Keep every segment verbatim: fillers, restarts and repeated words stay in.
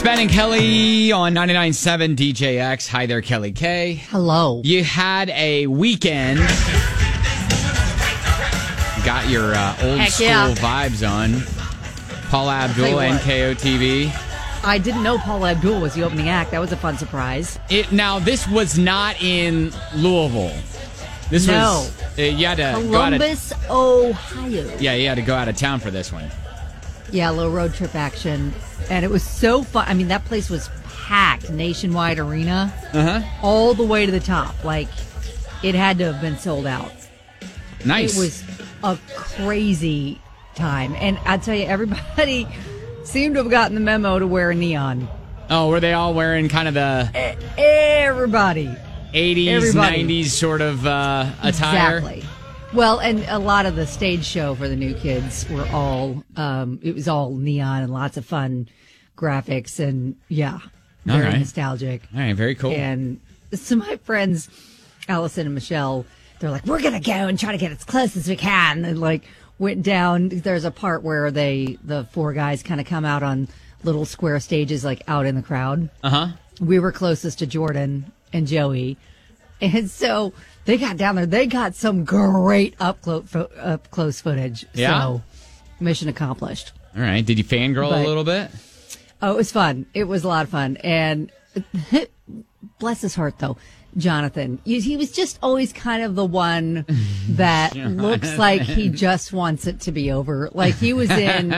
Ben and Kelly on ninety-nine point seven D J X. Hi there, Kelly K. Hello. You had a weekend. Got your uh, old Heck school yeah. vibes on. Paula Abdul, N K O T V. I didn't know Paula Abdul was the opening act. That was a fun surprise. It Now, this was not in Louisville. This No. was... Uh, you had to Columbus, go out Ohio. of, Yeah, you had to go out of town for this one. Yeah, a little road trip action. And it was so fun. I mean, that place was packed. Nationwide Arena. Uh-huh. All the way to the top. Like, it had to have been sold out. Nice. It was a crazy time. And I tell you, everybody seemed to have gotten the memo to wear neon. Oh, were they all wearing kind of the Everybody. eighties, Everybody. nineties sort of uh, attire? Exactly. Well, and a lot of the stage show for the new kids were all, um, it was all neon and lots of fun graphics and, yeah, very All right. nostalgic. All right, very cool. And so my friends, Allison and Michelle, they're like, we're going to go and try to get as close as we can. And like went down. There's a part where they, the four guys kind of come out on little square stages, like out in the crowd. Uh-huh. We were closest to Jordan and Joey. And so they got down there. They got some great up close, up close footage. Yeah? So mission accomplished. All right. Did you fangirl But- a little bit? Oh, it was fun. It was a lot of fun. And bless his heart, though, Jonathan, he he was just always kind of the one that looks like he just wants it to be over. Like he was in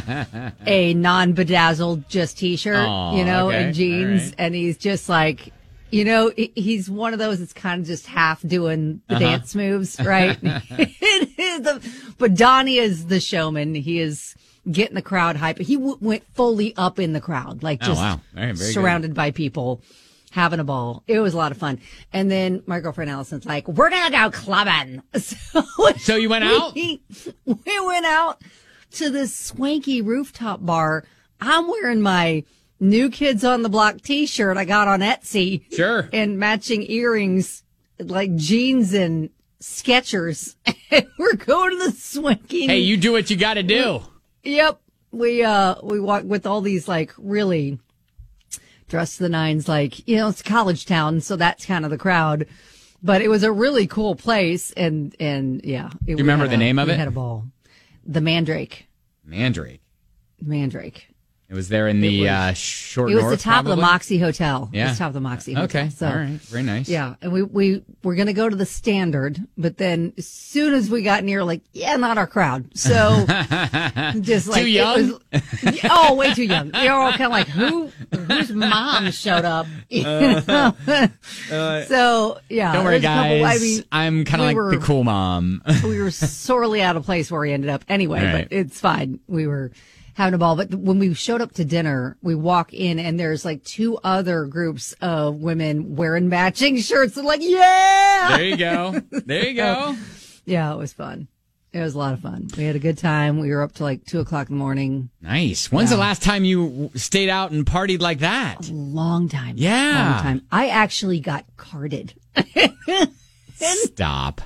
a non-bedazzled just t-shirt, Aw, you know, okay. and jeans. All right. And he's just like, you know, he- he's one of those that's kind of just half doing the Uh-huh. dance moves, right? It is the- but Donnie is the showman. He is getting the crowd hype. He w- went fully up in the crowd, like Oh, just wow. All right, very surrounded by people, having a ball. It was a lot of fun. And then my girlfriend Allison's like, we're going to go clubbing. So, So you went out? We, we went out to this swanky rooftop bar. I'm wearing my New Kids on the Block t-shirt I got on Etsy. Sure. And matching earrings, like jeans and Skechers. And we're going to the swanky. Hey, you do what you got to do. Yep. We, uh, we walked with all these like really dressed to the nines, like, you know, it's a college town. So that's kind of the crowd, but it was a really cool place. And, and yeah. Do you remember the name of we it? had a ball. The Mandrake. Mandrake. Mandrake. It was there in the was- uh, short It was north, the top of probably? the Moxie Hotel. Yeah. It was top of the Moxie Hotel. Okay. So, All right. Very nice. yeah. And we, we were going to go to the Standard, but then as soon as we got near, like, yeah, not our crowd. So just like, Too it young? was- oh, way too young. They were all kind of like, who, whose mom showed up? You know? So, yeah. Don't worry, there's a couple- guys. I mean, I'm kind of we like were- the cool mom. we were sorely out of place where we ended up anyway, All right. but it's fine. We were having a ball. But when we showed up to dinner, we walk in and there's like two other groups of women wearing matching shirts. And like, yeah. There you go. There you go. Yeah, it was fun. It was a lot of fun. We had a good time. We were up to like two o'clock in the morning. Nice. When's Yeah. the last time you stayed out and partied like that? Long time. Yeah. Long time. I actually got carded. Stop.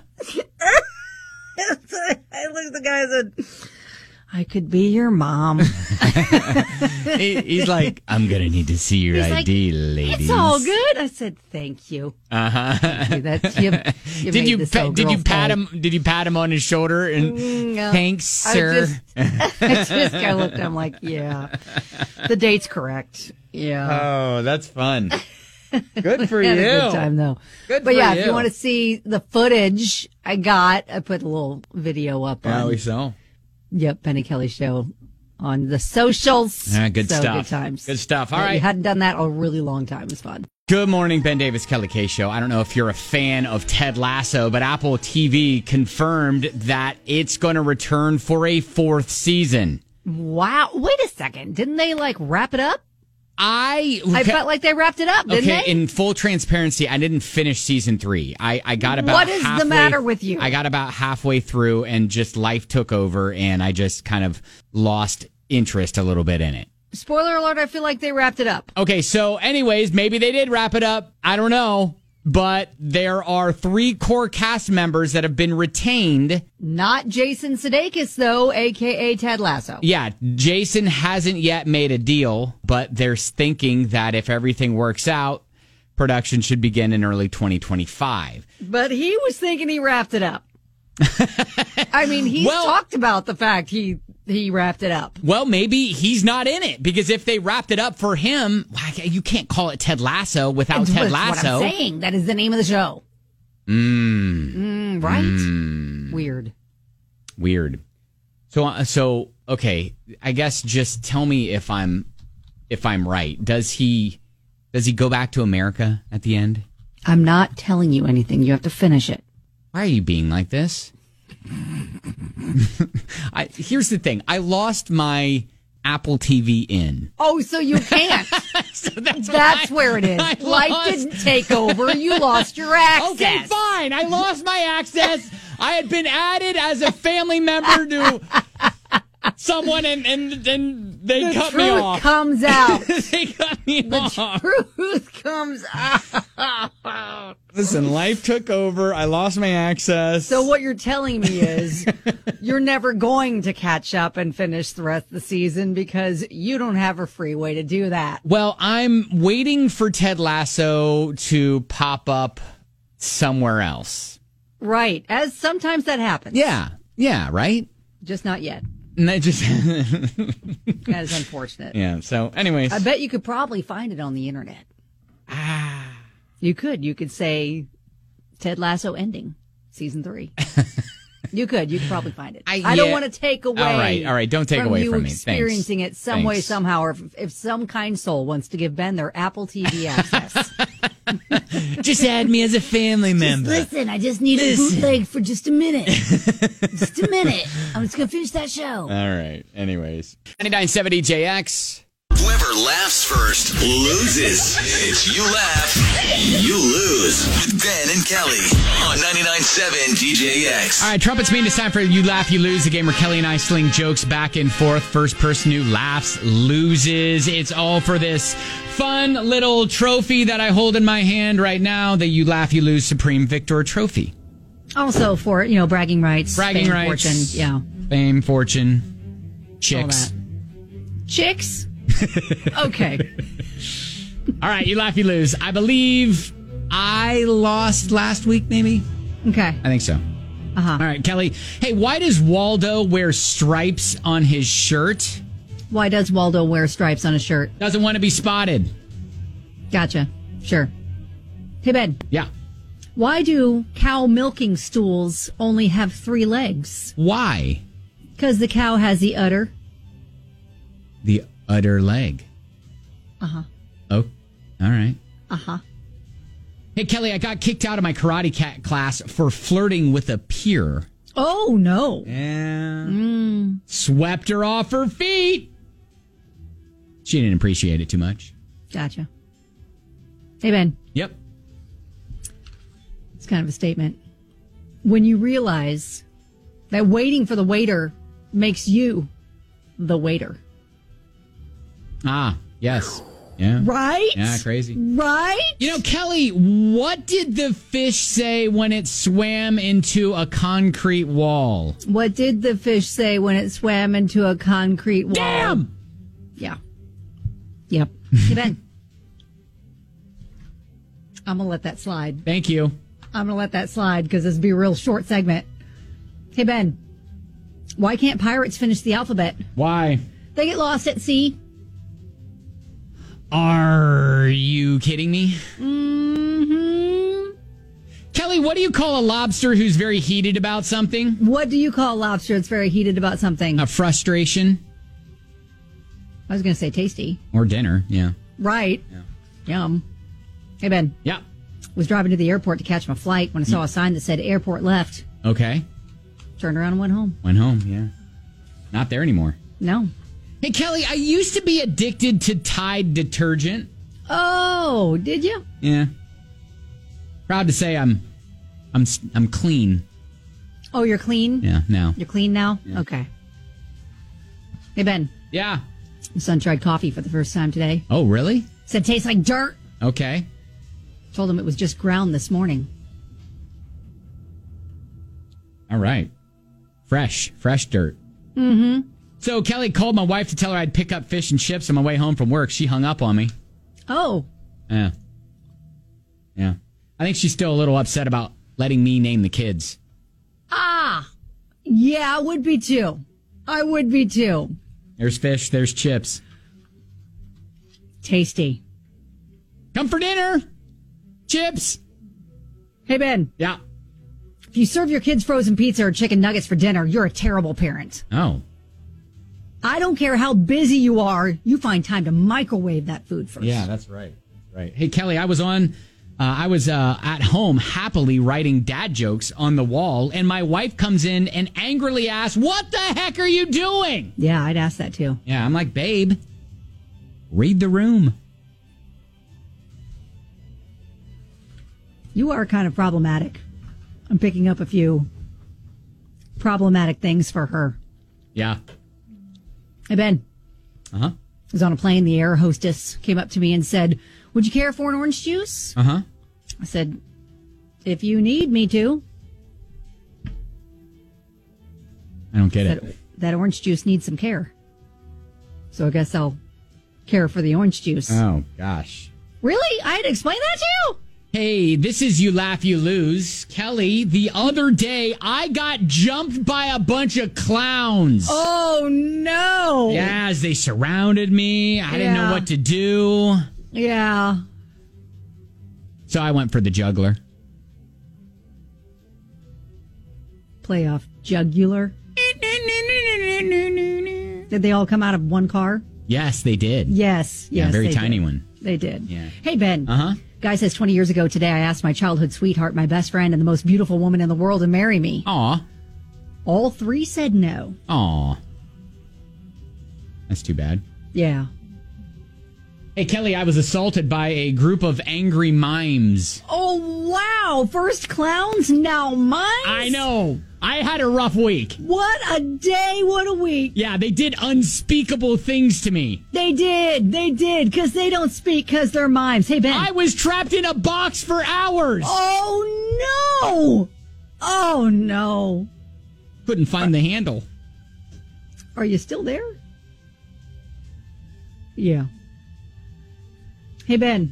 I looked at the guy and said, I could be your mom. He- he's like, I'm going to need to see your He's I like, D, ladies. It's all good. I said, thank you. Uh-huh. That, you, you Did made you this pa- old did you girl's pat day. him did you pat him on his shoulder and Mm, no. thanks, I sir? just- I just kind of looked at him like, yeah, the date's correct. Yeah. Oh, that's fun. Good for I you. had a good time though. Good but for yeah, you. if you want to see the footage I got, I put a little video up Yeah, on we saw. Yep, Penny Kelly show on the socials. Yeah, good So, stuff. Good times. Good stuff. All Yeah, right. You hadn't done that a really long time. It was fun. Good morning, Ben Davis, Kelly K Show. I don't know if you're a fan of Ted Lasso, but Apple T V confirmed that it's going to return for a fourth season. Wow. Wait a second. Didn't they like wrap it up? I I felt like they wrapped it up, didn't okay. they? In full transparency, I didn't finish season three. I, I got about What is the halfway- matter with you? I got about halfway through, and just life took over, and I just kind of lost interest a little bit in it. Spoiler alert, I feel like they wrapped it up. Okay, so anyways, maybe they did wrap it up. I don't know. but there are three core cast members that have been retained. Not Jason Sudeikis, though, a k a. Ted Lasso. Yeah, Jason hasn't yet made a deal, but they're thinking that if everything works out, production should begin in early twenty twenty-five. But he was thinking he wrapped it up. I mean, he's well, talked about the fact he he wrapped it up. Well, maybe he's not in it, because if they wrapped it up for him, you can't call it Ted Lasso without That's Ted what Lasso. I'm saying. That is the name of the show. Mm. Mm, right? Mm. Weird. Weird. So, uh, so okay. I guess just tell me if I'm if I'm right. Does he does he go back to America at the end? I'm not telling you anything. You have to finish it. Why are you being like this? I, here's the thing. I lost my Apple T V in. Oh, so you can't. So that's that's I, where it is. I Life lost. didn't take over. You lost your access. Okay, fine. I lost my access. I had been added as a family member to someone, and and, and they the cut me off. The truth comes out. They cut me the off. The truth comes out. Listen, life took over. I lost my access. So what you're telling me is you're never going to catch up and finish the rest of the season because you don't have a free way to do that. Well, I'm waiting for Ted Lasso to pop up somewhere else. Right. As sometimes that happens. Yeah. Yeah, right? Just not yet. And I just That is unfortunate. Yeah. So anyways. I bet you could probably find it on the internet. Ah. You could. You could say Ted Lasso ending season three. You could. You could probably find it. I, I don't yeah. want to take away. All right. All right. Don't take from away you from me. Experiencing Thanks. it some way, Thanks. somehow, or if, if some kind soul wants to give Ben their Apple T V access. Just add me as a family member. Just listen, I just need Listen. a bootleg for just a minute. Just a minute. I'm just going to finish that show. All right. Anyways. ninety-nine seventy J X. Whoever laughs first loses. It's You Laugh, You Lose with Ben and Kelly on ninety-nine seven D J X. All right, trumpets mean it's time for You Laugh, You Lose, a game where Kelly and I sling jokes back and forth. First person who laughs loses. It's all for this fun little trophy that I hold in my hand right now, the You Laugh, You Lose Supreme Victor Trophy. Also for, you know, bragging rights. Bragging fame, rights. Fortune, yeah. Fame, fortune, chicks. Chicks? Okay. All right, You Laugh, You Lose. I believe I lost last week, maybe? Okay. I think so. Uh-huh. All right, Kelly. Hey, why does Waldo wear stripes on his shirt? Why does Waldo wear stripes on his shirt? Doesn't want to be spotted. Gotcha. Sure. Hey, Ben. Yeah. Why do cow milking stools only have three legs? Why? Because the cow has the udder. The udder leg. Uh-huh. Oh, all right. Uh-huh. Hey, Kelly, I got kicked out of my karate cat class for flirting with a peer. Oh, no. Yeah. Mm. Swept her off her feet. She didn't appreciate it too much. Gotcha. Hey, Ben. Yep. It's kind of a statement. When you realize that waiting for the waiter makes you the waiter. Ah, yes. Yeah. Right? Yeah, crazy. Right? You know, Kelly, what did the fish say when it swam into a concrete wall? What did the fish say when it swam into a concrete wall? Damn! Yeah. Yep. Hey, Ben. I'm going to let that slide. Thank you. I'm going to let that slide because this will be a real short segment. Hey, Ben. Why can't pirates finish the alphabet? Why? They get lost at sea. Are you kidding me? Mm-hmm. Kelly, what do you call a lobster who's very heated about something? What do you call a lobster that's very heated about something? A frustration. I was going to say tasty. Or dinner, yeah. Right. Yeah. Yum. Hey, Ben. Yeah. Was driving to the airport to catch my flight when I saw a sign that said airport left. Okay. Turned around and went home. Went home, yeah. Not there anymore. No. Hey, Kelly, I used to be addicted to Tide detergent. Oh, did you? Yeah. Proud to say I'm I'm I'm clean. Oh, you're clean? Yeah, now. You're clean now? Yeah. Okay. Hey, Ben. Yeah. My son tried coffee for the first time today. Oh, really? Said tastes like dirt. Okay. Told him it was just ground this morning. All right. Fresh, fresh dirt. Mm-hmm. So Kelly called my wife to tell her I'd pick up fish and chips on my way home from work. She hung up on me. Oh. Yeah. Yeah. I think she's still a little upset about letting me name the kids. Ah. Yeah, I would be too. I would be too. There's fish, there's chips. Tasty. Come for dinner. Chips. Hey, Ben. Yeah. If you serve your kids frozen pizza or chicken nuggets for dinner, you're a terrible parent. Oh. I don't care how busy you are, you find time to microwave that food first. Yeah, that's right. That's right. Hey, Kelly, I was on, uh, I was uh, at home happily writing dad jokes on the wall, and my wife comes in and angrily asks, "What the heck are you doing?" Yeah, I'd ask that too. Yeah, I'm like, babe, read the room. You are kind of problematic. I'm picking up a few problematic things for her. Yeah. Hey, Ben. Uh-huh. I was on a plane. The air hostess came up to me and said, "Would you care for an orange juice?" Uh-huh. I said, "If you need me to." I don't get That, it. that orange juice needs some care. So I guess I'll care for the orange juice. Oh, gosh. Really? I had to explain that to you? Hey, this is You Laugh, You Lose. Kelly, the other day, I got jumped by a bunch of clowns. Oh, no. Yeah, as they surrounded me. I didn't know Yeah. what to do. Yeah. So I went for the juggler. Playoff jugular. Did they all come out of one car? Yes, they did. Yes. Yeah, Yes. very they tiny did. one. They did. Yeah. Hey, Ben. Uh-huh. Guy says twenty years ago today, I asked my childhood sweetheart, my best friend, and the most beautiful woman in the world to marry me. Aw. All three said no. Aw. That's too bad. Yeah. Hey, Kelly, I was assaulted by a group of angry mimes. Oh, wow. First clowns, now mimes? I know. I had a rough week. What a day. What a week. Yeah, they did unspeakable things to me. They did. They did. Because they don't speak because they're mimes. Hey, Ben. I was trapped in a box for hours. Oh, no. Oh, no. Couldn't find the handle. Are you still there? Yeah. Hey, Ben.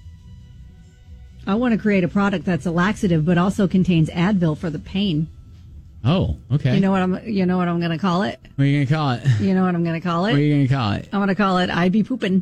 I want to create a product that's a laxative but also contains Advil for the pain. Oh, okay. You know what I'm you know what I'm going to call it? What are you going to call it? You know what I'm going to call What are it? you going to call it? I'm going to call it I be poopin'.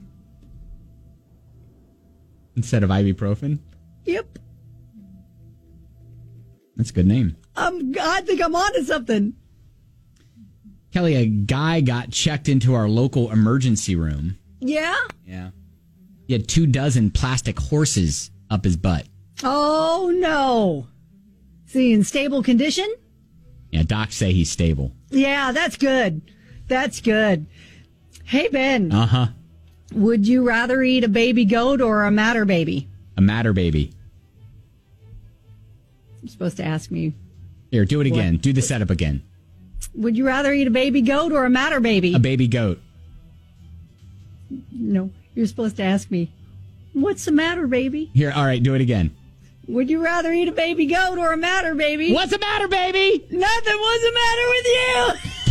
Instead of ibuprofen? Yep. That's a good name. Um, I think I'm onto something. Kelly, a guy got checked into our local emergency room. Yeah? Yeah. He had two dozen plastic horses up his butt. Oh, no. Is he in stable condition? Yeah, docs say he's stable. Yeah, that's good. That's good. Hey, Ben. Uh-huh. Would you rather eat a baby goat or a matter baby? A matter baby. You're supposed to ask me. Here, do it again. What? Do the setup again. Would you rather eat a baby goat or a matter baby? A baby goat. No, you're supposed to ask me, what's the matter, baby? Here, all right, do it again. Would you rather eat a baby goat or a matter baby? What's the matter, baby? Nothing. What's the matter with you?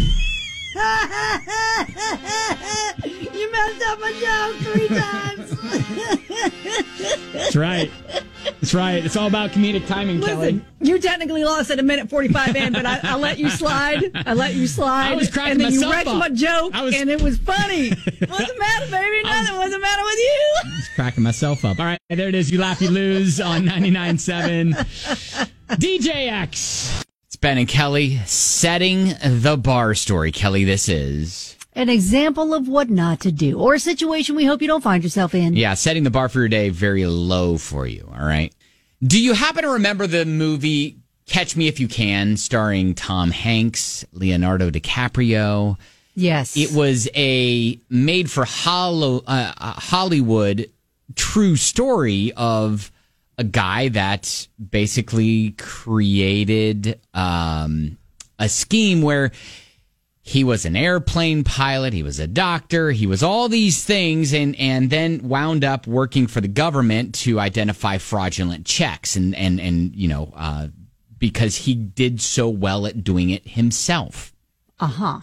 You messed up my joke three times. That's right. That's right. It's all about comedic timing, Listen, Kelly. you technically lost at a minute forty-five in, but I, I let you slide. I let you slide. I was cracking and then myself you wrecked up. my joke, I was- and it was funny. What's the matter, baby? Nothing. What's the matter with you? Just cracking myself up. All right, there it is. You laugh, you lose on ninety-nine point seven D J X. It's Ben and Kelly setting the bar story. Kelly, this is. An example of what not to do, or a situation we hope you don't find yourself in. Yeah, setting the bar for your day very low for you, all right? Do you happen to remember the movie Catch Me If You Can, starring Tom Hanks, Leonardo DiCaprio? Yes. It was a made for Hollow, uh, Hollywood true story of a guy that basically created um, a scheme where he was an airplane pilot. He was a doctor. He was all these things, and, and then wound up working for the government to identify fraudulent checks, and and and you know uh, because he did so well at doing it himself. Uh huh.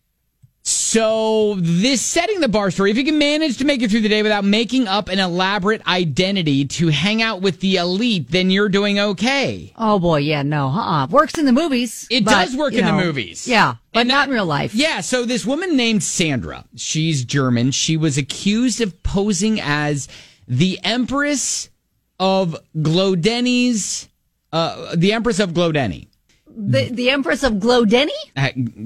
So this setting the bar story, if you can manage to make it through the day without making up an elaborate identity to hang out with the elite, then you're doing okay. Oh boy, yeah, no, uh-uh. Works in the movies. It but, does work in know, the movies. Yeah, but And not that- in real life. Yeah, so this woman named Sandra, she's German. She was accused of posing as the Empress of Glodeni's, uh, the Empress of Glodeni. The the Empress of Glodeni? Uh,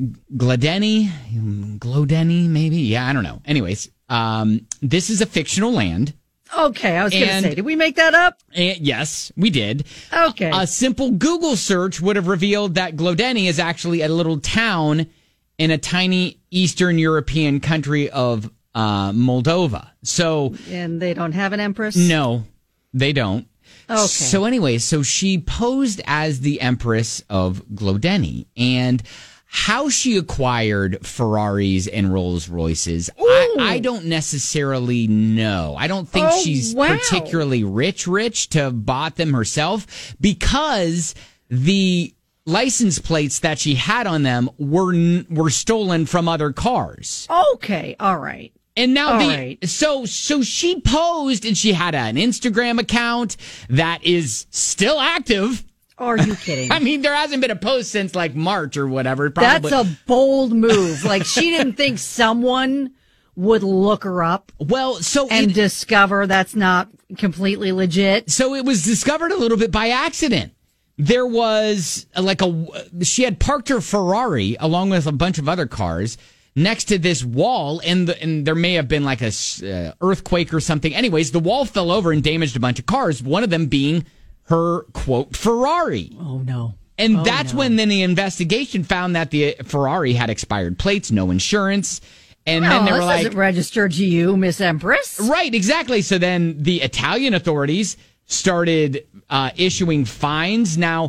Glodeni, Glodeni, maybe. Yeah, I don't know. Anyways, um, this is a fictional land. Okay, I was going to And- say, did we make that up? And yes, we did. Okay. A simple Google search would have revealed that Glodeni is actually a little town in a tiny Eastern European country of uh, Moldova. So, And they don't have an Empress? no, they don't. Okay. So anyway, so she posed as the Empress of Glodeni, and how she acquired Ferraris and Rolls Royces, I, I don't necessarily know. I don't think Oh, she's wow. particularly rich, rich to have bought them herself, because the license plates that she had on them were n- were stolen from other cars. Okay, all right. And now All the right. so so she posed, and she had an Instagram account that is still active. Are you kidding? I mean, there hasn't been a post since like March or whatever. Probably. That's a bold move. Like, she didn't think someone would look her up well, so and it, discover that's not completely legit. so it was discovered a little bit by accident. There was uh, like a she had parked her Ferrari along with a bunch of other cars next to this wall, and the, and there may have been like a uh, earthquake or something. Anyways, the wall fell over and damaged a bunch of cars, one of them being her, quote, Ferrari. Oh, no. And Oh, that's no. when then the investigation found that the Ferrari had expired plates, no insurance. And then Oh, they were this like, doesn't register to you, Miss Empress. right, exactly. So then the Italian authorities started uh, issuing fines. Now,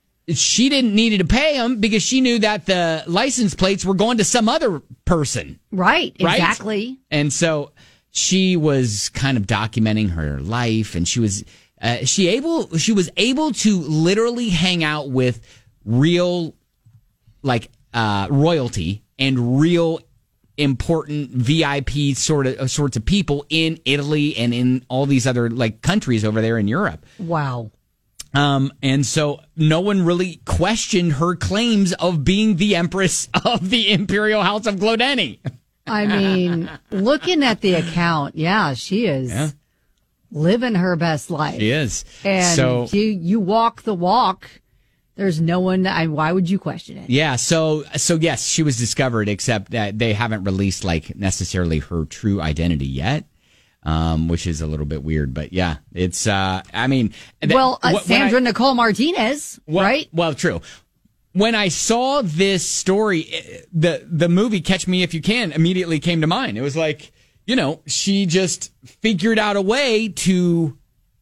she didn't need to pay them because she knew that the license plates were going to some other person. Right, Right? exactly. And so she was kind of documenting her life, and she was uh, she able she was able to literally hang out with real like uh, royalty and real important V I P sort of uh, sorts of people in Italy and in all these other like countries over there in Europe. Wow. Um, and so no one really questioned her claims of being the Empress of the Imperial House of Glodeni. I mean, looking at the account, yeah, she is Yeah. living her best life. She is. And so, you, you walk the walk. There's no one. I, why would you question it? yeah. So, so yes, she was discovered, except that they haven't released like necessarily her true identity yet. Um, which is a little bit weird, but yeah, it's, uh, I mean, that- Well, uh, wh- when Sandra I- Nicole Martinez, well, right? Well, true. When I saw this story, eh, the, the movie Catch Me If You Can immediately came to mind. It was like, you know, she just figured out a way to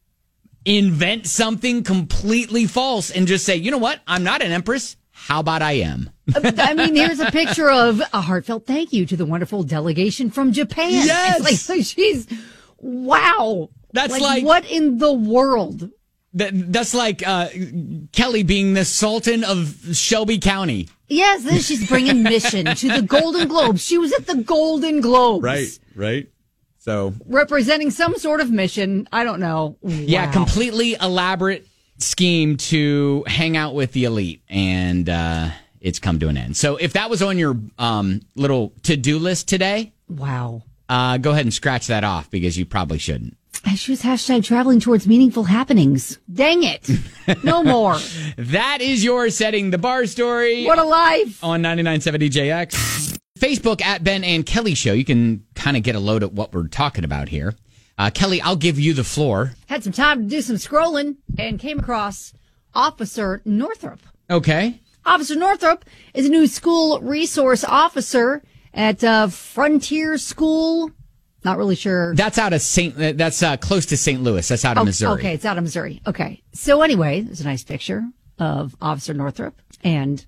invent something completely false and just say, you know what? I'm not an empress. How about I am? I mean, here's a picture of a heartfelt thank you to the wonderful delegation from Japan. Yes! It's like, like she's, wow. That's like- what in the world? That, that's like uh, Kelly being the Sultan of Shelby County. Yes, then she's bringing mission to the Golden Globes. She was at the Golden Globes. right. So, Representing some sort of mission. I don't know. yeah, Wow. completely elaborate scheme to hang out with the elite, and uh, it's come to an end. So if that was on your um, little to-do list today, Wow. uh, go ahead and scratch that off because you probably shouldn't. She was hashtag traveling towards meaningful happenings. Dang it. No more. That is your Setting the Bar story What a life. on ninety-nine point seven D J X. Facebook at Ben and Kelly Show. You can kind of get a load at what we're talking about here. Uh, Kelly, I'll give you the floor. Had some time to do some scrolling and came across Officer Northrop. Okay. Officer Northrop is a new school resource officer at uh, Frontier School. Not really sure. That's out of Saint uh, That's uh, close to Saint Louis. That's out of Oh, Missouri. Okay, it's out of Missouri. Okay. So anyway, there's a nice picture of Officer Northrop, and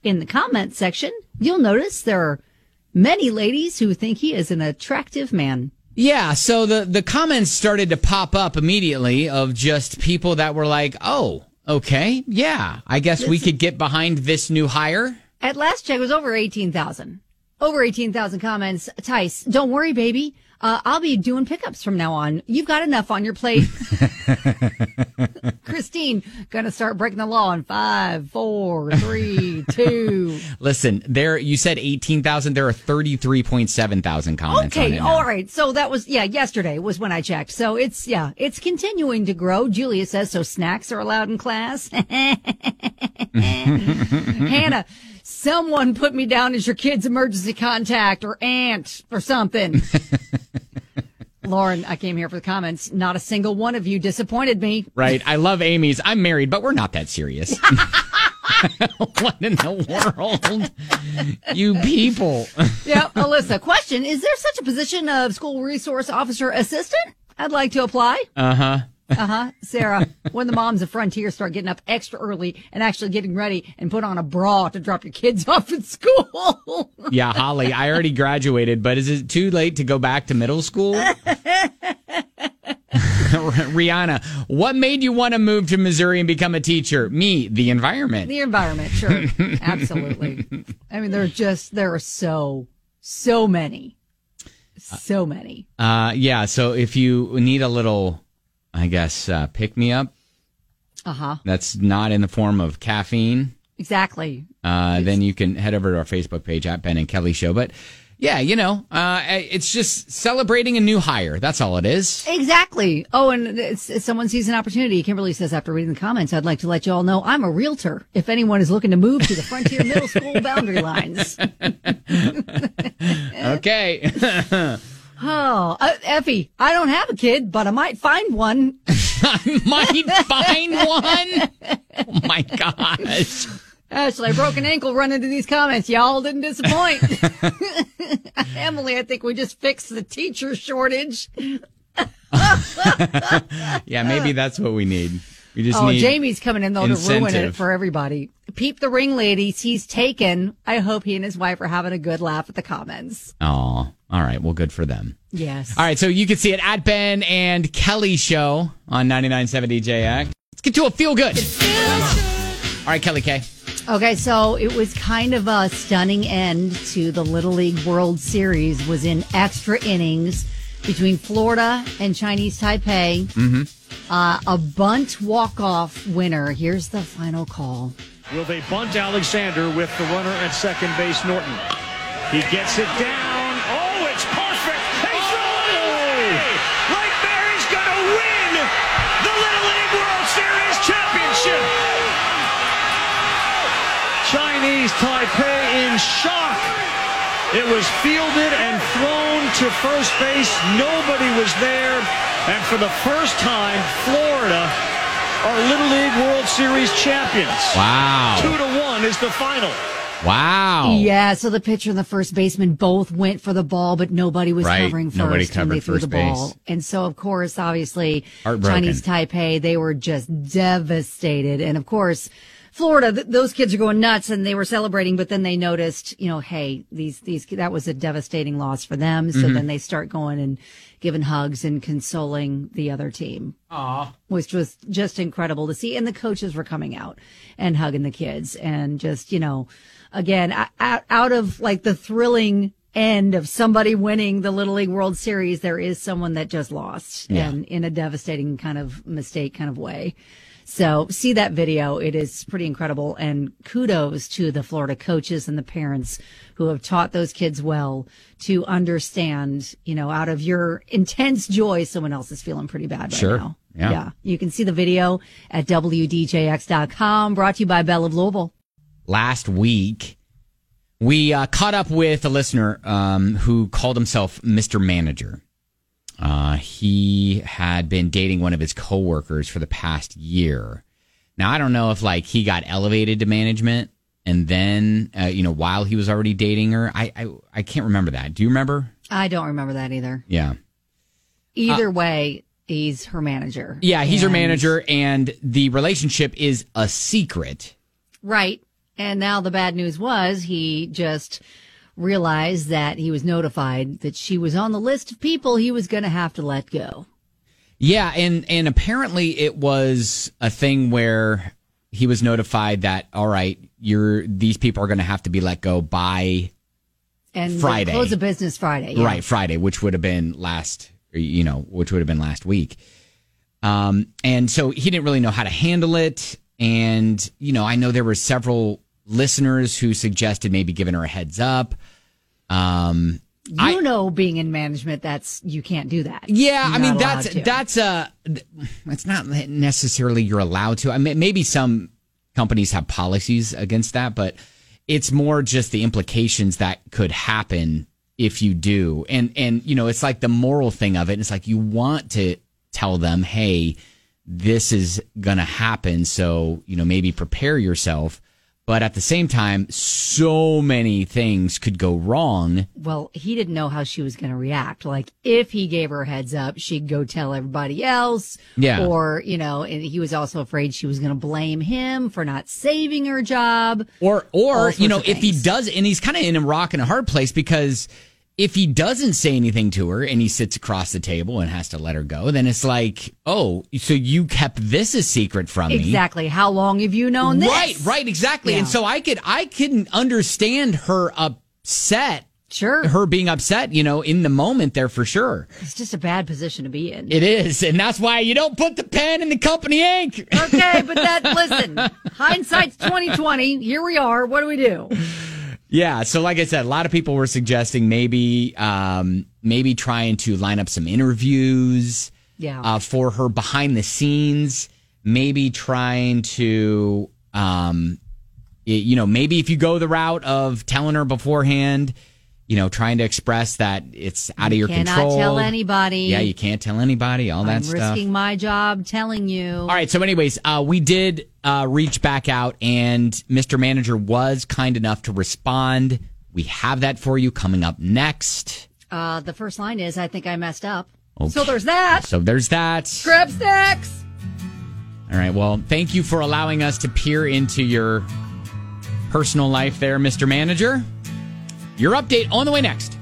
in the comment section, you'll notice there are many ladies who think he is an attractive man. Yeah, so the, the comments started to pop up immediately of just people that were like, oh, okay, yeah, I guess it's, we could get behind this new hire. At last check, it was over eighteen thousand. Over eighteen thousand comments. Tice, don't worry, baby. Uh, I'll be doing pickups from now on. You've got enough on your plate. Christine, gonna start breaking the law in five, four, three, two. Listen, there, you said eighteen thousand. There are thirty-three point seven thousand comments. Okay, on it now. all right. So that was, yeah, yesterday was when I checked. So it's, yeah, it's continuing to grow. Julia says, so snacks are allowed in class. Hannah, someone put me down as your kid's emergency contact or aunt or something. Lauren, I came here for the comments. Not a single one of you disappointed me. Right. I love Amy's. I'm married, but we're not that serious. What in the world? You people. Yeah, Alyssa, question. Is there such a position of school resource officer assistant? I'd like to apply. Uh-huh. Uh-huh. Sarah, when the moms of Frontier start getting up extra early and actually getting ready and put on a bra to drop your kids off at school. Yeah, Holly, I already graduated, but is it too late to go back to middle school? Rihanna, what made you want to move to Missouri and become a teacher? Me, the environment. The environment, sure. Absolutely. I mean, there are just, there are so, so many. So many. Uh, yeah, so if you need a little, I guess, uh, pick me up. Uh-huh. That's not in the form of caffeine. Exactly. Uh, then you can head over to our Facebook page at Ben and Kelly Show. But yeah, you know, uh, it's just celebrating a new hire. That's all it is. Exactly. Oh, and it's, it's someone sees an opportunity. Kimberly says, after reading the comments, I'd like to let you all know I'm a realtor. If anyone is looking to move to the Frontier Middle School boundary lines. Okay. Oh, uh, Effie, I don't have a kid, but I might find one. I might find one? Oh, my gosh. Ashley, I broke an ankle running into these comments. Y'all didn't disappoint. Emily, I think we just fixed the teacher shortage. Yeah, maybe that's what we need. We just oh, need Jamie's coming in, though, incentive. to ruin it for everybody. Peep the ring, ladies. He's taken. I hope he and his wife are having a good laugh at the comments. Oh, all right. Well, good for them. Yes. All right. So you can see it at Ben and Kelly Show on ninety-nine point seven D J X. Let's get to a feel good. All right, Kelly K. Okay, so it was kind of a stunning end to the Little League World Series. Was in extra innings between Florida and Chinese Taipei. Mm-hmm. Uh, a bunt walk-off winner. Here's the final call. Will they bunt Alexander with the runner at second base, Norton? He gets it down. Oh, it's perfect. He's oh! Right there, he's going to win the Little League World Series championship. Chinese Taipei in shock. It was fielded and thrown to first base. Nobody was there. And for the first time, Florida are Little League World Series champions. Wow. Two to one is the final. Wow. Yeah, so the pitcher and the first baseman both went for the ball, but nobody was right. covering first. Nobody covered when they threw first the base. ball. And so, of course, obviously, Heartbroken. Chinese Taipei, they were just devastated. And, of course, Florida, th- those kids are going nuts, and they were celebrating, but then they noticed, you know, hey, these, these, that was a devastating loss for them. So Mm-hmm. then they start going and giving hugs and consoling the other team. Aw. Which was just incredible to see. And the coaches were coming out and hugging the kids and just, you know, again, out, out of like the thrilling end of somebody winning the Little League World Series, there is someone that just lost Yeah. and in a devastating kind of mistake kind of way. So see that video. It is pretty incredible. And kudos to the Florida coaches and the parents who have taught those kids well to understand, you know, out of your intense joy, someone else is feeling pretty bad right Sure. now. Yeah. yeah. You can see the video at W D J X dot com, brought to you by Bell of Louisville. Last week, we uh, caught up with a listener um, who called himself Mister Manager. Uh, he had been dating one of his coworkers for the past year. Now, I don't know if like he got elevated to management and then, uh, you know, while he was already dating her. I, I I can't remember that. Do you remember? I don't remember that either. Yeah. Either uh, way, he's her manager. Yeah, he's and, her manager, and the relationship is a secret. Right. And now the bad news was he just realized that he was notified that she was on the list of people he was going to have to let go. Yeah, and, and apparently it was a thing where he was notified that, all right, you're these people are going to have to be let go by and Friday. Close of business Friday. Yeah. Right, Friday, which would have been last, you know, which would have been last week. Um, and so he didn't really know how to handle it. And, you know, I know there were several listeners who suggested maybe giving her a heads up. Um, you I, know, being in management, that's you can't do that. Yeah, You're I mean, not that's allowed to. that's a that's not necessarily you're allowed to. I mean, maybe some companies have policies against that, but it's more just the implications that could happen if you do. And and you know, it's like the moral thing of it. It's like you want to tell them, hey, this is going to happen. So, you know, maybe prepare yourself. But at the same time, so many things could go wrong. Well, he didn't know how she was going to react. Like, if he gave her a heads up, she'd go tell everybody else. Yeah. Or, you know, and he was also afraid she was going to blame him for not saving her job. Or, or All you know, sorts of if he things. does, and he's kind of in a rock and a hard place because if he doesn't say anything to her and he sits across the table and has to let her go, then it's like, oh, so you kept this a secret from me. Exactly. How long have you known this? Right, right, exactly. Yeah. And so I could, I couldn't understand her upset. Sure. Her being upset, you know, in the moment there for sure. It's just a bad position to be in. It is. And that's why you don't put the pen in the company ink. Okay, but that, listen, hindsight's twenty twenty. Here we are. What do we do? Yeah, so like I said, a lot of people were suggesting maybe um, maybe trying to line up some interviews Yeah. uh, for her behind the scenes, maybe trying to, um, y- you know, maybe if you go the route of telling her beforehand, you know, trying to express that it's out of your Cannot control. tell anybody. Yeah, you can't tell anybody, all that I'm stuff. risking my job telling you. All right. So, anyways, uh, we did uh, reach back out, and Mister Manager was kind enough to respond. We have that for you coming up next. Uh, the first line is, I think I messed up. Okay. So there's that. So there's that. Grab snacks. All right. Well, thank you for allowing us to peer into your personal life there, Mister Manager. Your update on the way next.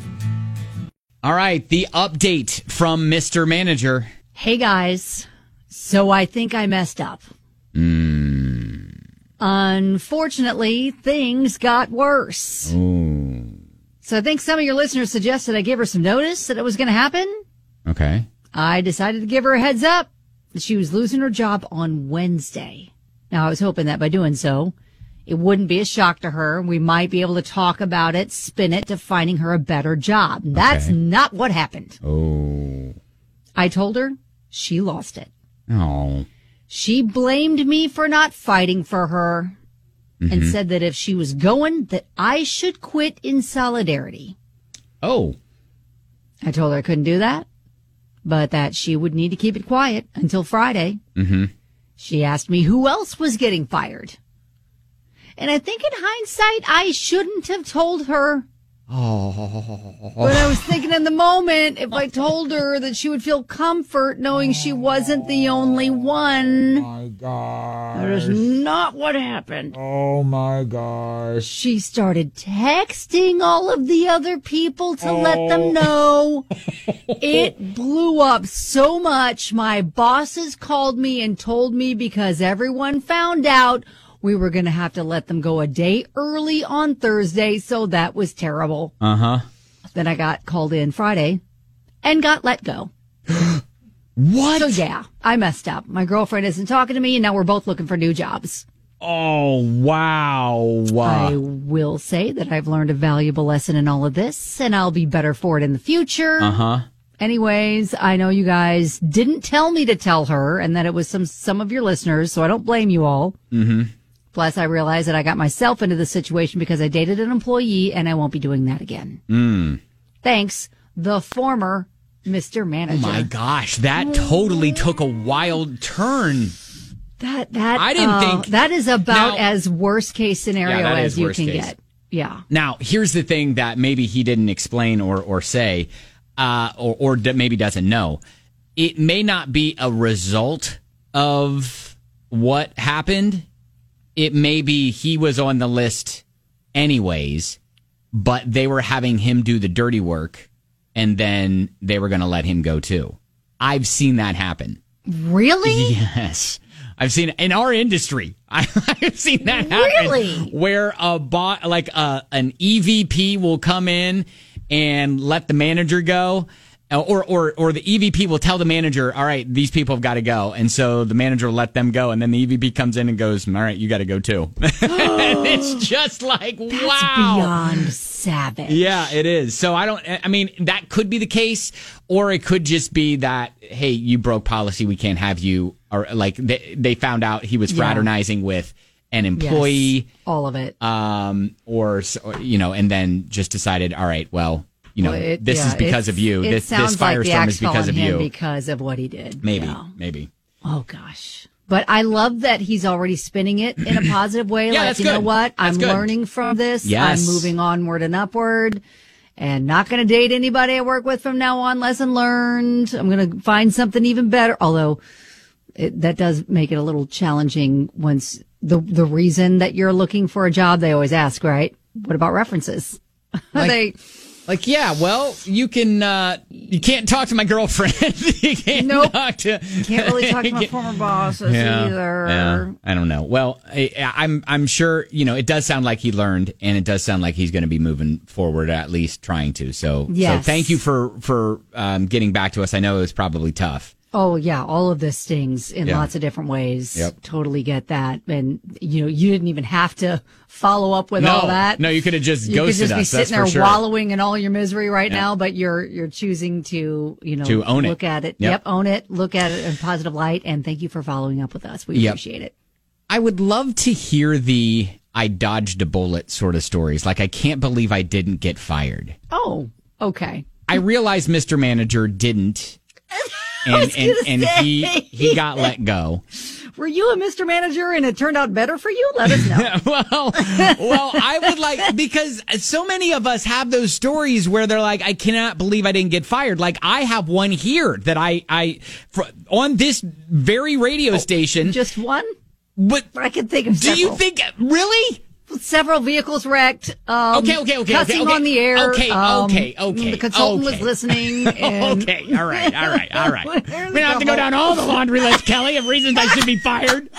All right. The update from Mister Manager. Hey, guys. So I think I messed up. Mm. Unfortunately, things got worse. Ooh. So I think some of your listeners suggested I give her some notice that it was going to happen. Okay. I decided to give her a heads up that she was losing her job on Wednesday. Now, I was hoping that by doing so, it wouldn't be a shock to her. We might be able to talk about it, spin it to finding her a better job. That's Okay. not what happened. Oh. I told her she lost it. Oh. She blamed me for not fighting for her and said that if she was going, that I should quit in solidarity. Oh. I told her I couldn't do that, but that she would need to keep it quiet until Friday. Mm-hmm. She asked me who else was getting fired. And I think in hindsight, I shouldn't have told her. Oh. But I was thinking in the moment, if I told her that she would feel comfort knowing she wasn't the only one. Oh my gosh. That is not what happened. Oh my gosh. She started texting all of the other people to let them know. It blew up so much. My bosses called me and told me because everyone found out we were going to have to let them go a day early on Thursday. So that was terrible. Uh-huh. Then I got called in Friday and got let go. What? So yeah, I messed up. My girlfriend isn't talking to me and now we're both looking for new jobs. Oh, wow. I will say that I've learned a valuable lesson in all of this, and I'll be better for it in the future. Uh-huh. Anyways, I know you guys didn't tell me to tell her, and that it was some some of your listeners, so I don't blame you all. Mm-hmm. Plus, I realized that I got myself into this situation because I dated an employee, and I won't be doing that again. Mm. Thanks, the former Mister Manager. Oh, my gosh. That totally took a wild turn. That that I didn't uh, think- that is about Now- as worst case scenario Yeah, that as is you worst can case. get. Yeah. Now, here's the thing that maybe he didn't explain or, or say, uh, or, or d- maybe doesn't know. It may not be a result of what happened. it may be he was on the list anyways, but they were having him do the dirty work, and then they were going to let him go too. I've seen that happen. Really? Yes. I've seen in our industry. I've seen that happen. Really? Where a bot, like a, an E V P will come in and let the manager go. Or, or, or the E V P will tell the manager, all right, these people have got to go. And so the manager will let them go. And then the E V P comes in and goes, all right, you got to go too. And it's just like, That's wow. beyond savage. Yeah, it is. So I don't, I mean, that could be the case, or it could just be that, hey, you broke policy. We can't have you. Or like they, they found out he was fraternizing yeah. with an employee. Yes, all of it. Um, or, you know, and then just decided, all right, well, you know, well, it, this yeah, is because of you. It this sounds this firestorm like is because of you. Because of what he did. Maybe, yeah. maybe. Oh, gosh. But I love that he's already spinning it in a positive way. Yeah, like, that's you good. know what? That's I'm good. learning from this. Yes. I'm moving onward and upward. And not going to date anybody I work with from now on. Lesson learned. I'm going to find something even better. Although it, that does make it a little challenging once the the reason that you're looking for a job, they always ask, right? What about references? Like, they like, yeah, well, you can, uh, you can't talk to my girlfriend. You can't nope. talk to, can't really talk to my former bosses yeah, either. Yeah, I don't know. Well, I, I'm, I'm sure, you know, it does sound like he learned, and it does sound like he's going to be moving forward, at least trying to. So, yes. so thank you for, for, um, getting back to us. I know it was probably tough. Oh, yeah. All of this stings in yeah. lots of different ways. Yep. Totally get that. And, you know, you didn't even have to follow up with no, all that. No, you could have just you ghosted could just be us. sitting there sure. wallowing in all your misery right yeah. now, but you're you're choosing to, you know, to own look it. at it. Yep. yep, own it. Look at it in positive light. And thank you for following up with us. We yep. appreciate it. I would love to hear the I dodged a bullet sort of stories. Like, I can't believe I didn't get fired. Oh, okay. I realized Mister Manager didn't. And and, and he he got let go. Were you a Mister Manager and it turned out better for you? Let us know. well, well, I would like, because so many of us have those stories where they're like, I cannot believe I didn't get fired. Like, I have one here that I I for, on this very radio oh, station. Just one? But I can think of several. Do you think really? Several vehicles wrecked. Um, okay, okay, okay, cussing okay, okay. on the air. Okay, um, okay, okay. The consultant okay. was listening. And okay, all right, all right, all right. We don't have to go down all the laundry list, Kelly, of reasons I should be fired.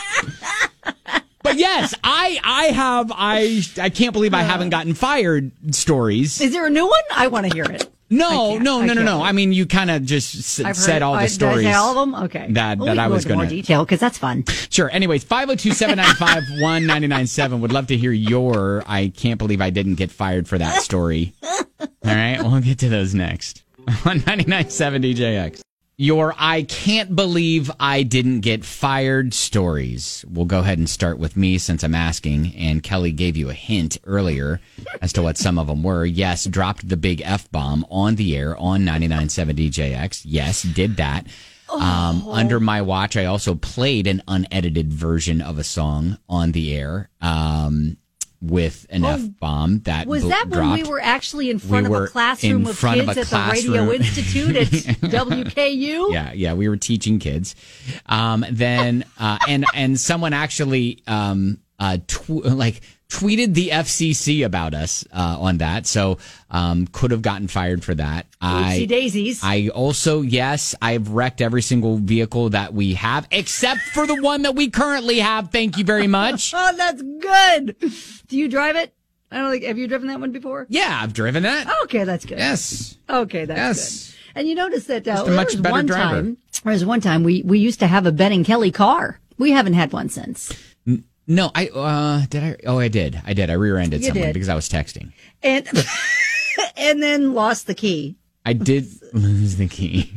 But yes, I, I have, I, I can't believe I haven't gotten fired stories. Is there a new one? I want to hear it. No, no, no, no, no. I mean, you kind of just s- said all the I, stories. Did I say all of them? Okay. That, well, that we I can was go into going more detail because that's fun. Sure. Anyways, five oh two, seven nine five, one nine nine seven. Would love to hear your I can't believe I didn't get fired for that story. All right. We'll get to those next. On ninety-nine point seven D J X. Your I can't believe I didn't get fired stories. We'll go ahead and start with me since I'm asking. And Kelly gave you a hint earlier as to what some of them were. Yes, dropped the big F-bomb on the air on ninety-nine point seven D J X. Yes, did that. Um, oh. Under my watch, I also played an unedited version of a song on the air. Um, with an oh, F-bomb that was b- that when dropped. we were actually in front we of a classroom of kids at classroom. the Radio Institute at W K U? Yeah, yeah, we were teaching kids. Um, then uh, and and someone actually um, uh, tw- like tweeted the F C C about us uh, on that, so um, could have gotten fired for that. Oopsie daisies. I also, yes, I've wrecked every single vehicle that we have, except for the one that we currently have. Thank you very much. Oh, that's good. Do you drive it? I don't think. Have you driven that one before? Yeah, I've driven that. Okay, that's good. Yes. Okay, that's yes. good. And you notice that uh, Just a much there was better one driver. time. There was one time we we used to have a Ben and Kelly car. We haven't had one since. N- No, I uh, did. I oh, I did. I did. I rear-ended You someone did. because I was texting, and and then lost the key. I did lose the key.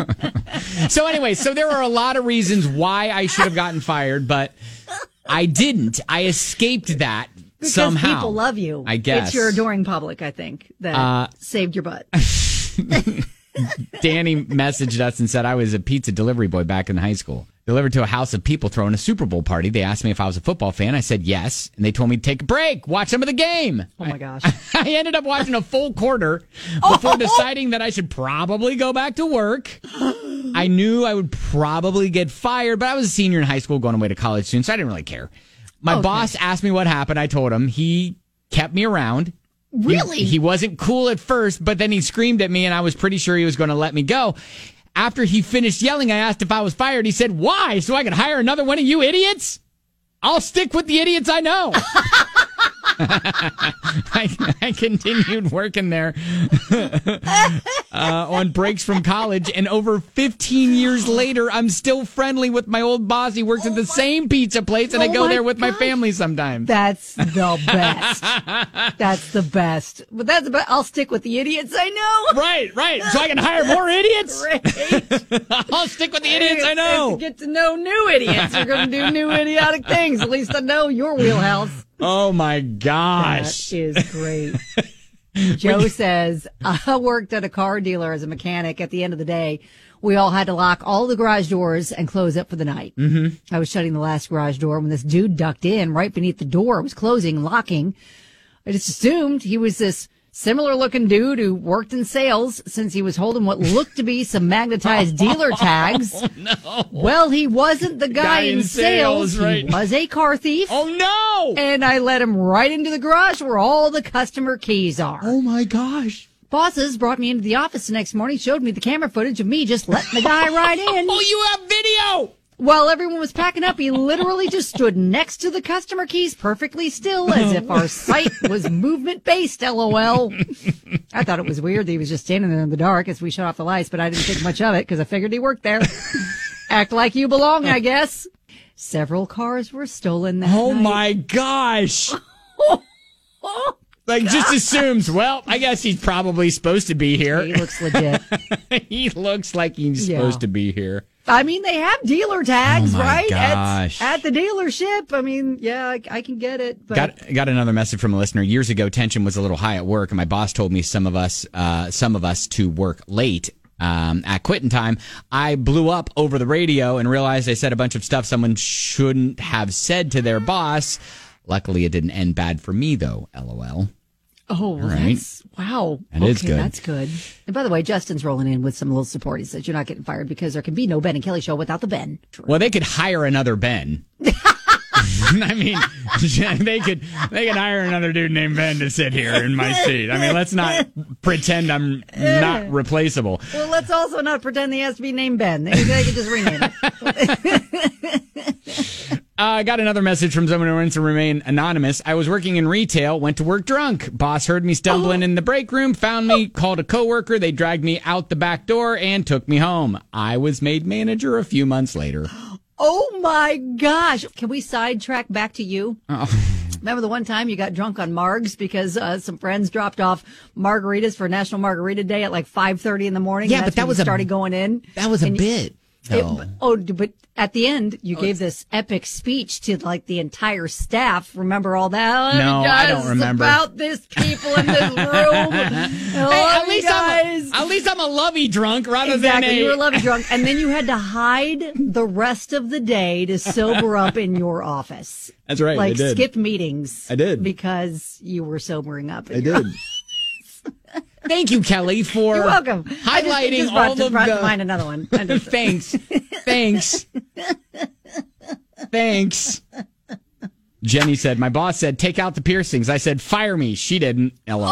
So anyway, so there are a lot of reasons why I should have gotten fired, but I didn't. I escaped that because somehow. People love you. I guess it's your adoring public. I think that uh, saved your butt. Danny messaged us and said I was a pizza delivery boy back in high school. Delivered to a house of people throwing a Super Bowl party. They asked me if I was a football fan. I said yes. And they told me to take a break, watch some of the game. Oh, my gosh. I, I ended up watching a full quarter before oh. deciding that I should probably go back to work. I knew I would probably get fired, but I was a senior in high school going away to college soon, so I didn't really care. My Okay. boss asked me what happened. I told him. He kept me around. Really? He, he wasn't cool at first, but then he screamed at me, and I was pretty sure he was going to let me go. After he finished yelling, I asked if I was fired. He said, why? So I could hire another one of you idiots? I'll stick with the idiots I know. I, I continued working there uh, on breaks from college, and over fifteen years later, I'm still friendly with my old boss. He works Oh at the my, same pizza place, and I oh go my there with my gosh. family sometimes. That's the best. That's the best. But that's about, I'll stick with the idiots I know. Right, right. So I can hire more idiots? Great. I'll stick with the idiots I know. To get to know new idiots. You're going to do new idiotic things. At least I know your wheelhouse. Oh, my gosh. That is great. Joe says, I worked at a car dealer as a mechanic. At the end of the day, we all had to lock all the garage doors and close up for the night. Mm-hmm. I was shutting the last garage door when this dude ducked in right beneath the door. It was closing and locking. I just assumed he was this similar looking dude who worked in sales since he was holding what looked to be some magnetized dealer tags. Oh, no. Well, he wasn't the guy, Guy in, in sales. sales, right. He was a car thief. Oh, no. And I let him right into the garage where all the customer keys are. Oh, my gosh. Bosses brought me into the office the next morning, showed me the camera footage of me just letting the guy right in. Oh, you have video. While everyone was packing up, he literally just stood next to the customer keys perfectly still as if our site was movement-based, LOL. I thought it was weird that he was just standing there in the dark as we shut off the lights, but I didn't think much of it because I figured he worked there. Act like you belong, I guess. Several cars were stolen that Oh, night. my gosh. Like, just assumes, well, I guess he's probably supposed to be here. He looks legit. He looks like he's Yeah. supposed to be here. I mean, they have dealer tags, Oh, my right? gosh. At, at the dealership. I mean, yeah, I, I can get it. But Got got another message from a listener. Years ago, tension was a little high at work, and my boss told me some of us, uh, some of us to work late. Um, at quitting time, I blew up over the radio and realized I said a bunch of stuff someone shouldn't have said to their boss. Luckily, it didn't end bad for me, though. LOL. Oh, well, right. that's, wow. That okay, is good. That's good. And by the way, Justin's rolling in with some little support. He says you're not getting fired because there can be no Ben and Kelly show without the Ben. Well, they could hire another Ben. I mean, they could they could hire another dude named Ben to sit here in my seat. I mean, let's not pretend I'm not replaceable. Well, let's also not pretend he has to be named Ben. They, they can just rename it. I uh, got another message from someone who wants to remain anonymous. I was working in retail, went to work drunk. Boss heard me stumbling in the break room, found me, called a coworker. They dragged me out the back door and took me home. I was made manager a few months later. Oh, my gosh. Can we sidetrack back to you? Oh. Remember the one time you got drunk on Margs because uh, some friends dropped off margaritas for National Margarita Day at like five thirty in the morning? Yeah, and that's but that when was you a- started going in. That was a And you- bit. It, though. oh, but at the end, you gave this epic speech to like the entire staff. Remember all that? No, I don't Guys, remember. About this people in this room. I Hey, love at you least guys. I'm a, at least I'm a lovey drunk rather Exactly. than a. You were loving drunk. And then you had to hide the rest of the day to sober up in your office. That's right, Like I did. skip meetings. I did. Because you were sobering up. in I your did. Thank you, Kelly, for You're welcome. I just, it highlighting just brought, all to, of brought the. to mind another one. I just- Thanks. Thanks. Thanks. Jenny said, my boss said, take out the piercings. I said, fire me. She didn't. LOL.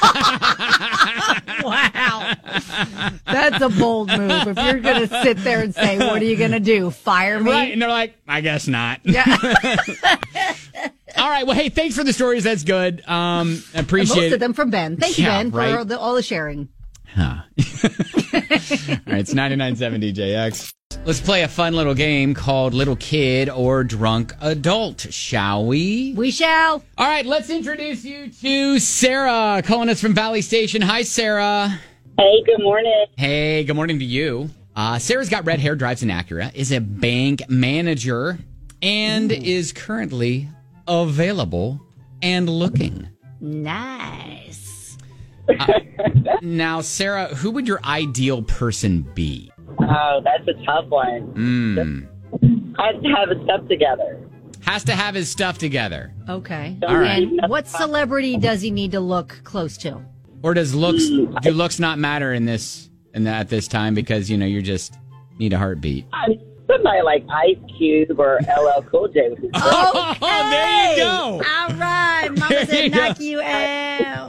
Wow. That's a bold move. If you're going to sit there and say, what are you going to do? Fire me? Right. And they're like, I guess not. Yeah. All right. Well, hey, thanks for the stories. That's good. Um, appreciate Most it. of them from Ben. Thank you, Yeah, Ben, for right. the, all the sharing. Huh. All right. It's ninety-nine point seven D J X. Let's play a fun little game called Little Kid or Drunk Adult, shall we? We shall. All right, let's introduce you to Sarah, calling us from Valley Station. Hi, Sarah. Hey, good morning. Hey, good morning to you. Uh, Sarah's got red hair, drives an Acura, is a bank manager, and is currently available and looking. Nice. Now, Sarah, who would your ideal person be? Oh, that's a tough one. Mm. I have to have his stuff together. Has to have his stuff together. Okay. All right. And what celebrity does he need to look close to? Or does looks do looks not matter in this in that at this time because you know you just need a heartbeat? I, somebody like Ice Cube or L L Cool J. Would be great. Oh, there you go. All right. Mama There said you go. knock you out.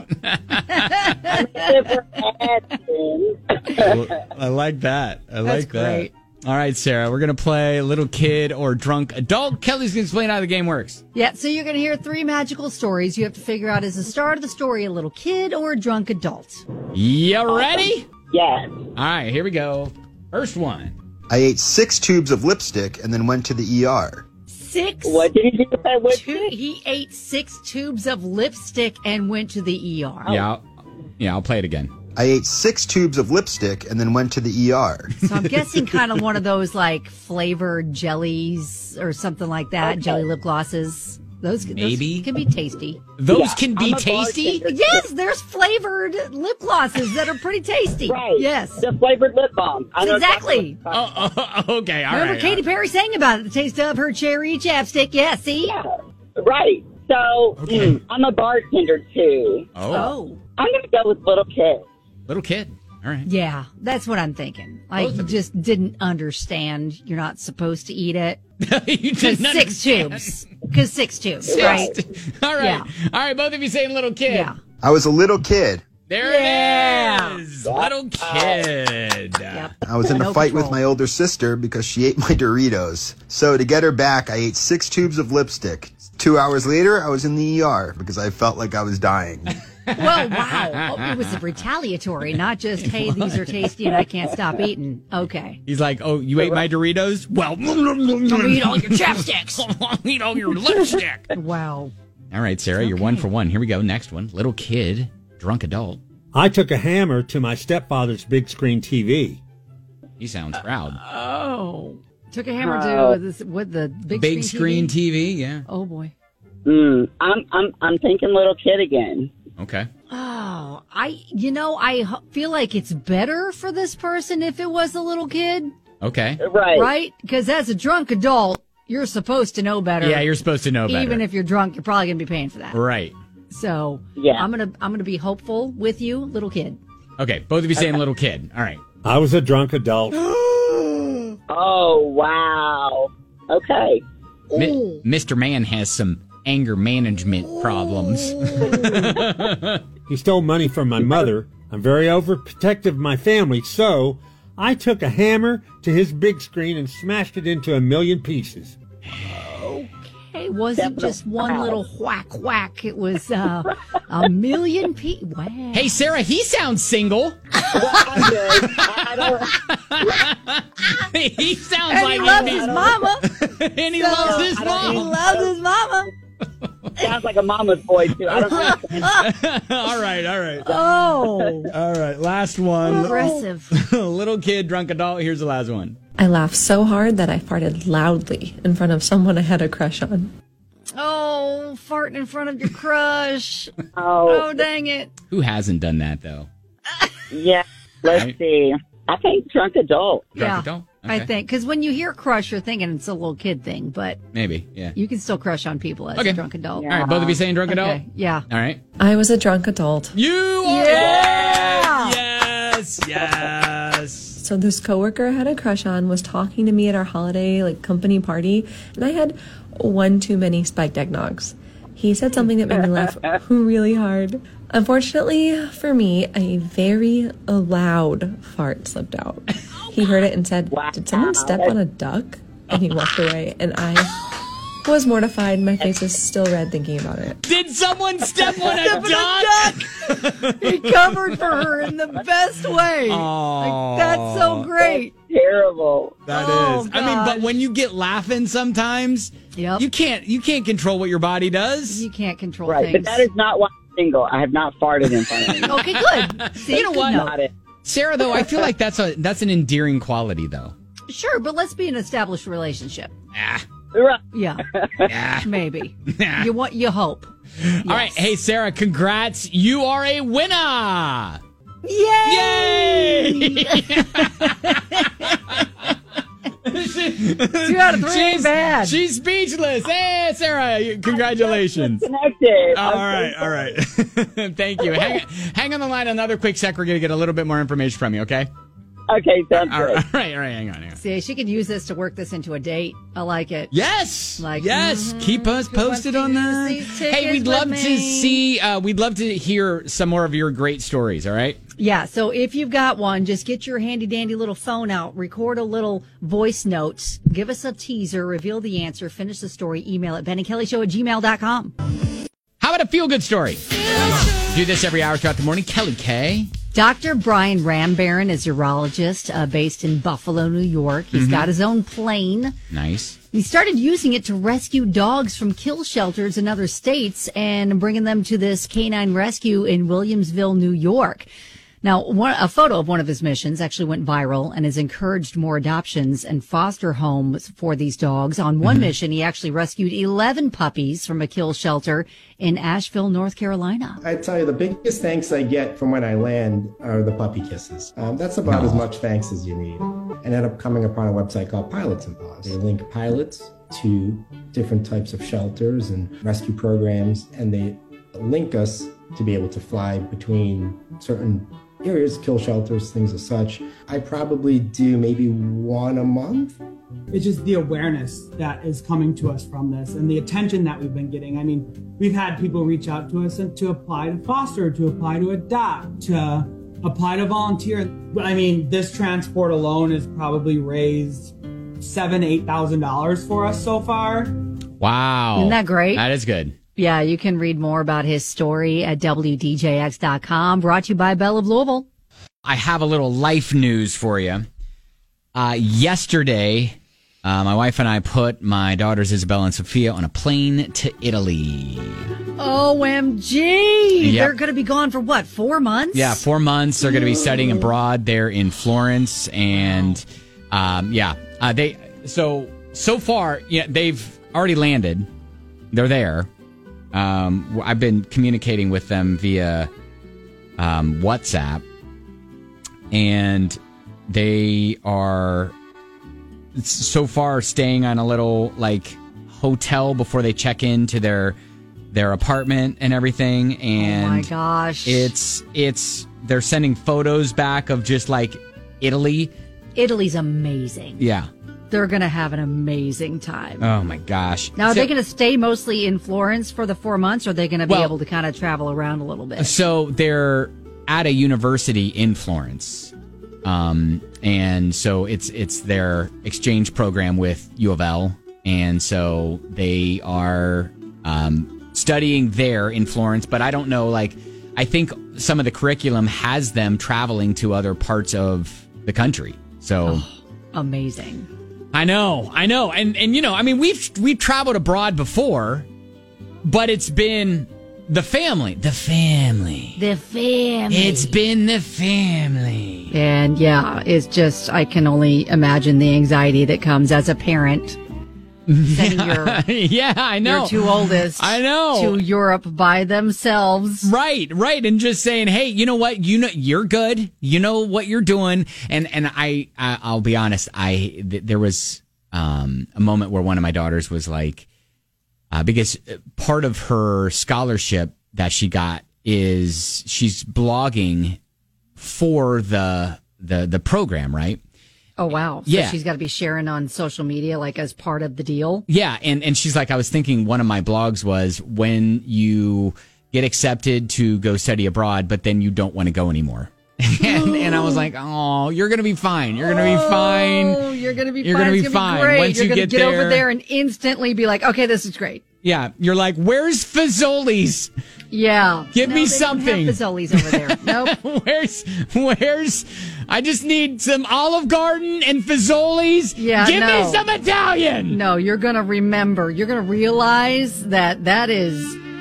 I like that. I That's like that. great. All right, Sarah, we're going to play Little Kid or Drunk Adult. Kelly's going to explain how the game works. Yeah, so you're going to hear three magical stories. You have to figure out, is the start of the story a little kid or a drunk adult? You ready? Yes. All right, here we go. First one. I ate six tubes of lipstick and then went to the E R. Six. What did you do with that tu- lipstick? he ate six tubes of lipstick and went to the E R. Yeah, I'll, yeah, I'll play it again. I ate six tubes of lipstick and then went to the E R. So I'm guessing kind of one of those like flavored jellies or something like that, Okay. jelly lip glosses. Those, those Maybe. can be tasty. Those Yeah, can be I'm a tasty? bartender. Yes, there's flavored lip glosses that are pretty tasty. Right. Yes. The flavored lip balm. I know Exactly. exactly what you're talking Oh, oh, okay, all Remember right. Katy Perry sang about it, the taste of her cherry chapstick. Yeah, see? about. Yeah. Right. So, Okay. mm, I'm a bartender, too. Oh, Oh. I'm going to go with little kid. little kid. All right. Yeah, that's what I'm thinking. Like, Both you of you. just didn't understand you're not supposed to eat it. you Because didn't six understand. tubes. Because six tubes, right? All right. Yeah. All right, both of you saying little kid. Yeah. I was a little kid. There Yeah. it is. Little kid. Yep. I was in a No fight control. with my older sister because she ate my Doritos. So to get her back, I ate six tubes of lipstick. Two hours later, I was in the E R because I felt like I was dying. Well, wow. Oh, it was retaliatory, not just, hey, these are tasty and I can't stop eating. Okay. He's like, oh, you ate my Doritos? Well, I'm gonna eat all your chapsticks. I'll eat all your lipstick. Wow. All right, Sarah, you're one for one. Here we go. Next one. Little kid, drunk adult. I took a hammer to my stepfather's big screen T V. He sounds proud. Oh. Took a hammer Wow. to with, with the big, Big screen, screen T V. T V, yeah. Oh, boy. Mm, I'm, I'm, I'm thinking little kid again. Okay. Oh, I, you know, I h- feel like it's better for this person if it was a little kid, Okay. Right. right? Because as a drunk adult, you're supposed to know better. Yeah, you're supposed to know better. Even if you're drunk, you're probably gonna be paying for that. Right. So Yeah. I'm gonna I'm gonna be hopeful with you, little kid. Okay, both of you saying little kid. All right. I was a drunk adult. Oh, wow. Okay. Mi- Mister Man has some anger management problems. He stole money from my mother. I'm very overprotective of my family, so I took a hammer to his big screen and smashed it into a million pieces. It wasn't just one little whack whack. It was uh, a million people. Wow. Hey, Sarah, he sounds single. I'm good. I, I don't, he sounds And like he loves he'd his be- mama. and he So, loves his He mom. loves his mama. sounds like a mama's boy, too. I don't know. all right, all right. Oh, All right, last one. aggressive. Little kid, drunk adult. Here's the last one. I laughed so hard that I farted loudly in front of someone I had a crush on. Oh, farting in front of your crush. Oh, Oh, dang it. Who hasn't done that, though? yeah. Let's Right. see. I think drunk adult. Drunk Yeah, adult? I Okay. think. Because when you hear crush, you're thinking it's a little kid thing, but Maybe, yeah. you can still crush on people as Okay. a drunk adult. All right, both of you saying drunk adult? Okay, yeah. All right. I was a drunk adult. You are Yeah! Yes, yes. So this coworker I had a crush on was talking to me at our holiday like company party, and I had one too many spiked eggnogs. He said something that made me laugh really hard. Unfortunately for me, a very loud fart slipped out. He heard it and said, Wow. "Did someone step on a duck?" And he walked away, and I was mortified. My face is still red thinking about it. Did someone step on a duck? He covered for her in the best way. Like, that's so great. Terrible. That is. Oh, I mean, but gosh. when you get laughing sometimes, Yep. you can't you can't control what your body does. You can't control Right. But things. that is not why I'm single. I have not farted in front of him. Okay, good. See, You know good what? note. Not it. Sarah, though, I feel like that's a that's an endearing quality, though. Sure, but let's be an established relationship. Ah, Right. Yeah, ah. maybe. You want, you hope. All right, hey Sarah, congrats! You are a winner. Yay! Yay! Two out of three ain't she's, bad. she's speechless. Hey, Sarah, congratulations. Connected. All I'm right, so all right. Thank you. Hang, hang on the line another quick sec. We're going to get a little bit more information from you, okay? Okay, sounds All good. right, all right, all right, hang on, hang on. See, she could use this to work this into a date. I like it. Yes, Like, yes. mhm, Keep us who wants posted to on use that. these Hey, tickets we'd love with to me? see. Uh, we'd love to hear some more of your great stories. All right. Yeah, so if you've got one, just get your handy dandy little phone out, record a little voice note, give us a teaser, reveal the answer, finish the story, email at ben and kelly show at gmail dot com. How about a feel good story? Do this every hour throughout the morning. Kelly K. Doctor Brian Rambaran is a urologist uh, based in Buffalo, New York. He's Mm-hmm. got his own plane. Nice. He started using it to rescue dogs from kill shelters in other states and bringing them to this canine rescue in Williamsville, New York. Now, one, a photo of one of his missions actually went viral and has encouraged more adoptions and foster homes for these dogs. On one Mm-hmm. mission, he actually rescued eleven puppies from a kill shelter in Asheville, North Carolina. I tell you, the biggest thanks I get from when I land are the puppy kisses. Um, that's about as much thanks as you need. I ended up coming upon a website called Pilots and Paws. They link pilots to different types of shelters and rescue programs, and they link us to be able to fly between certain areas, kill shelters, things as such. I probably do maybe one a month. It's just the awareness that is coming to us from this and the attention that we've been getting. I mean, we've had people reach out to us and to apply to foster, to apply to adopt, to apply to volunteer. I mean, this transport alone has probably raised seven, eight thousand dollars for us so far. Wow. Isn't that great? That is good. Yeah, you can read more about his story at W D J X dot com. Brought to you by Bell of Louisville. I have a little life news for you. Uh, yesterday, uh, my wife and I put my daughters Isabella and Sophia on a plane to Italy. O M G! Yep. They're going to be gone for what, four months? Yeah, four months. They're going to be studying abroad there in Florence, and um, yeah, uh, they. So so far, yeah, they've already landed. They're there. Um, I've been communicating with them via um, WhatsApp, and they are so far staying on a little like hotel before they check into their their apartment and everything. And oh my gosh, it's it's they're sending photos back of just like Italy. Italy's amazing. Yeah. They're going to have an amazing time. Oh, my gosh. Now, are so, they going to stay mostly in Florence for the four months, or are they going to be well, able to kind of travel around a little bit? So they're at a university in Florence. Um, and so it's it's their exchange program with U of L. And so they are um, studying there in Florence. But I don't know, like, I think some of the curriculum has them traveling to other parts of the country. So oh, amazing. I know, I know. And, and you know, I mean, we've we've traveled abroad before, but it's been the family. The family. The family. It's been the family. And yeah, it's just, I can only imagine the anxiety that comes as a parent. Sending your, yeah, I know. your two oldest I know. to Europe by themselves. Right, right. And just saying, hey, you know what? You know, you're good. You know what you're doing. And, and I, I I'll be honest. I, th- there was, um, a moment where one of my daughters was like, uh, because part of her scholarship that she got is she's blogging for the, the, the program, right? Oh, wow. So Yeah. she's got to be sharing on social media, like, as part of the deal? Yeah, and, and she's like, I was thinking one of my blogs was when you get accepted to go study abroad, but then you don't want to go anymore. and, and I was like, oh, you're going to be fine. You're going to be fine. Oh, you're going to be You're fine. gonna be It's gonna fine. great. Once you're you gonna get get over there- there and instantly be like, okay, this is great. Yeah, you're like, where's Fazoli's? Yeah. Give No, me they don't something. have Fazoli's over there. Nope. where's, where's, I just need some Olive Garden and Fazoli's. Yeah, Give no. me some Italian. No, you're going to remember. You're going to realize that that is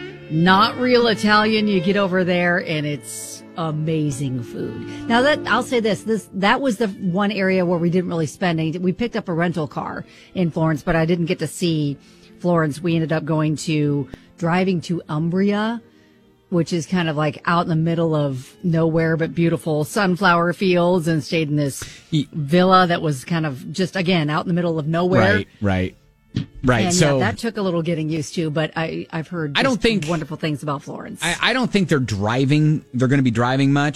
not real Italian. You get over there and it's amazing food. Now that I'll say this, this, that was the one area where we didn't really spend any. We picked up a rental car in Florence, but I didn't get to see Florence. We ended up going to driving to Umbria, which is kind of like out in the middle of nowhere, but beautiful sunflower fields, and stayed in this villa that was kind of just, again, out in the middle of nowhere. Right, right, right. And so yeah, that took a little getting used to, but I, I've heard I don't just think- wonderful things about Florence. I, I don't think they're driving. They're going to be driving much.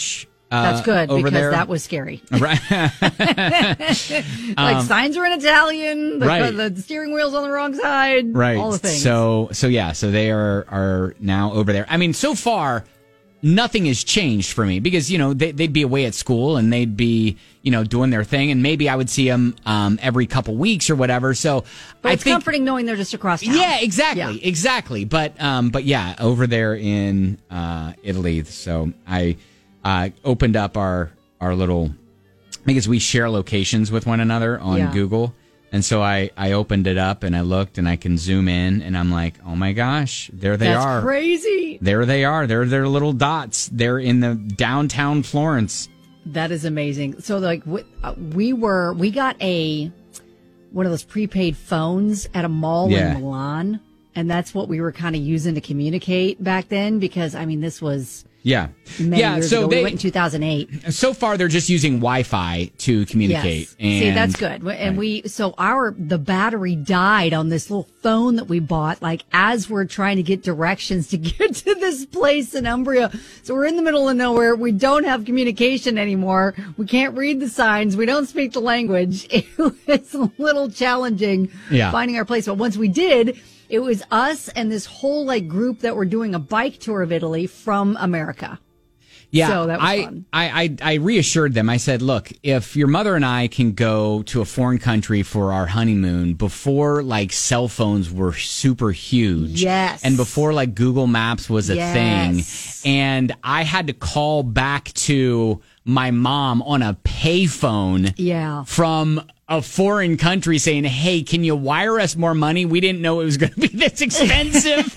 Uh, That's good over because there. that was scary. Right. like Um, signs are in Italian. The, right. the steering wheel's on the wrong side. Right. All the things. So so yeah, so they are are now over there. I mean, so far nothing has changed for me because, you know, they, they'd be away at school and they'd be, you know, doing their thing, and maybe I would see them um, every couple weeks or whatever. So but I it's think, comforting knowing they're just across town. yeah, exactly, Yeah. exactly. But um, but yeah, over there in uh, Italy. So I uh, opened up our our little, because we share locations with one another on Yeah. Google. And so I, I opened it up and I looked and I can zoom in and I'm like, oh my gosh, there they That's are. crazy. There they are. They're their little dots. They're in the downtown Florence. That is amazing. So like we, uh, we were, we got a, one of those prepaid phones at a mall Yeah. in Milan. And that's what we were kind of using to communicate back then because, I mean, this was Yeah. many yeah. years So ago. they we went in two thousand eight. so far they're just using Wi-Fi to communicate. Yes. And, See, that's good. And we, so our, the battery died on this little phone that we bought, like as we're trying to get directions to get to this place in Umbria. So we're in the middle of nowhere. We don't have communication anymore. We can't read the signs. We don't speak the language. It was a little challenging Yeah. finding our place. But once we did, it was us and this whole like group that were doing a bike tour of Italy from America. Yeah, So that was I, fun. I, I, I reassured them. I said, look, if your mother and I can go to a foreign country for our honeymoon before like cell phones were super huge. Yes. And before like Google Maps was a Yes. thing. And I had to call back to my mom on a payphone Yeah. from a foreign country saying, hey, can you wire us more money? We didn't know it was going to be this expensive.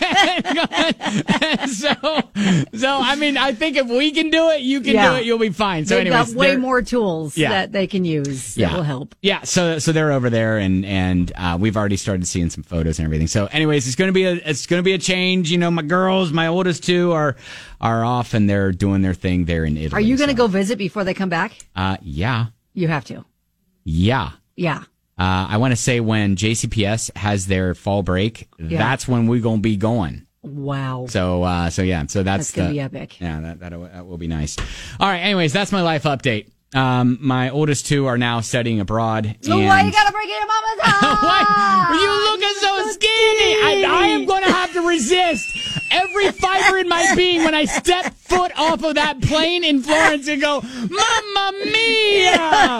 so, so, I mean, I think if we can do it, you can Yeah. do it. You'll be fine. So They've anyways, got way they're- more tools Yeah. that they can use Yeah. that will help. Yeah, so so they're over there, and and uh, we've already started seeing some photos and everything. So, anyways, it's gonna be a it's gonna be a change. You know, my girls, my oldest two are are off, and they're doing their thing there in Italy. Are you going to so. go visit before they come back? Uh, yeah, You have to. yeah. Yeah. Uh, I want to say when J C P S has their fall break, Yeah. that's when we're gonna be going. Wow. So, uh, so yeah, so that's, That's gonna the- be epic. Yeah, that, that that will be nice. All right. Anyways, that's my life update. Um, my oldest two are now studying abroad. So why you gotta break it in mama's house? Why? You looking so skinny. I, I am going to have to resist every fiber in my being when I step foot off of that plane in Florence and go, Mamma Mia!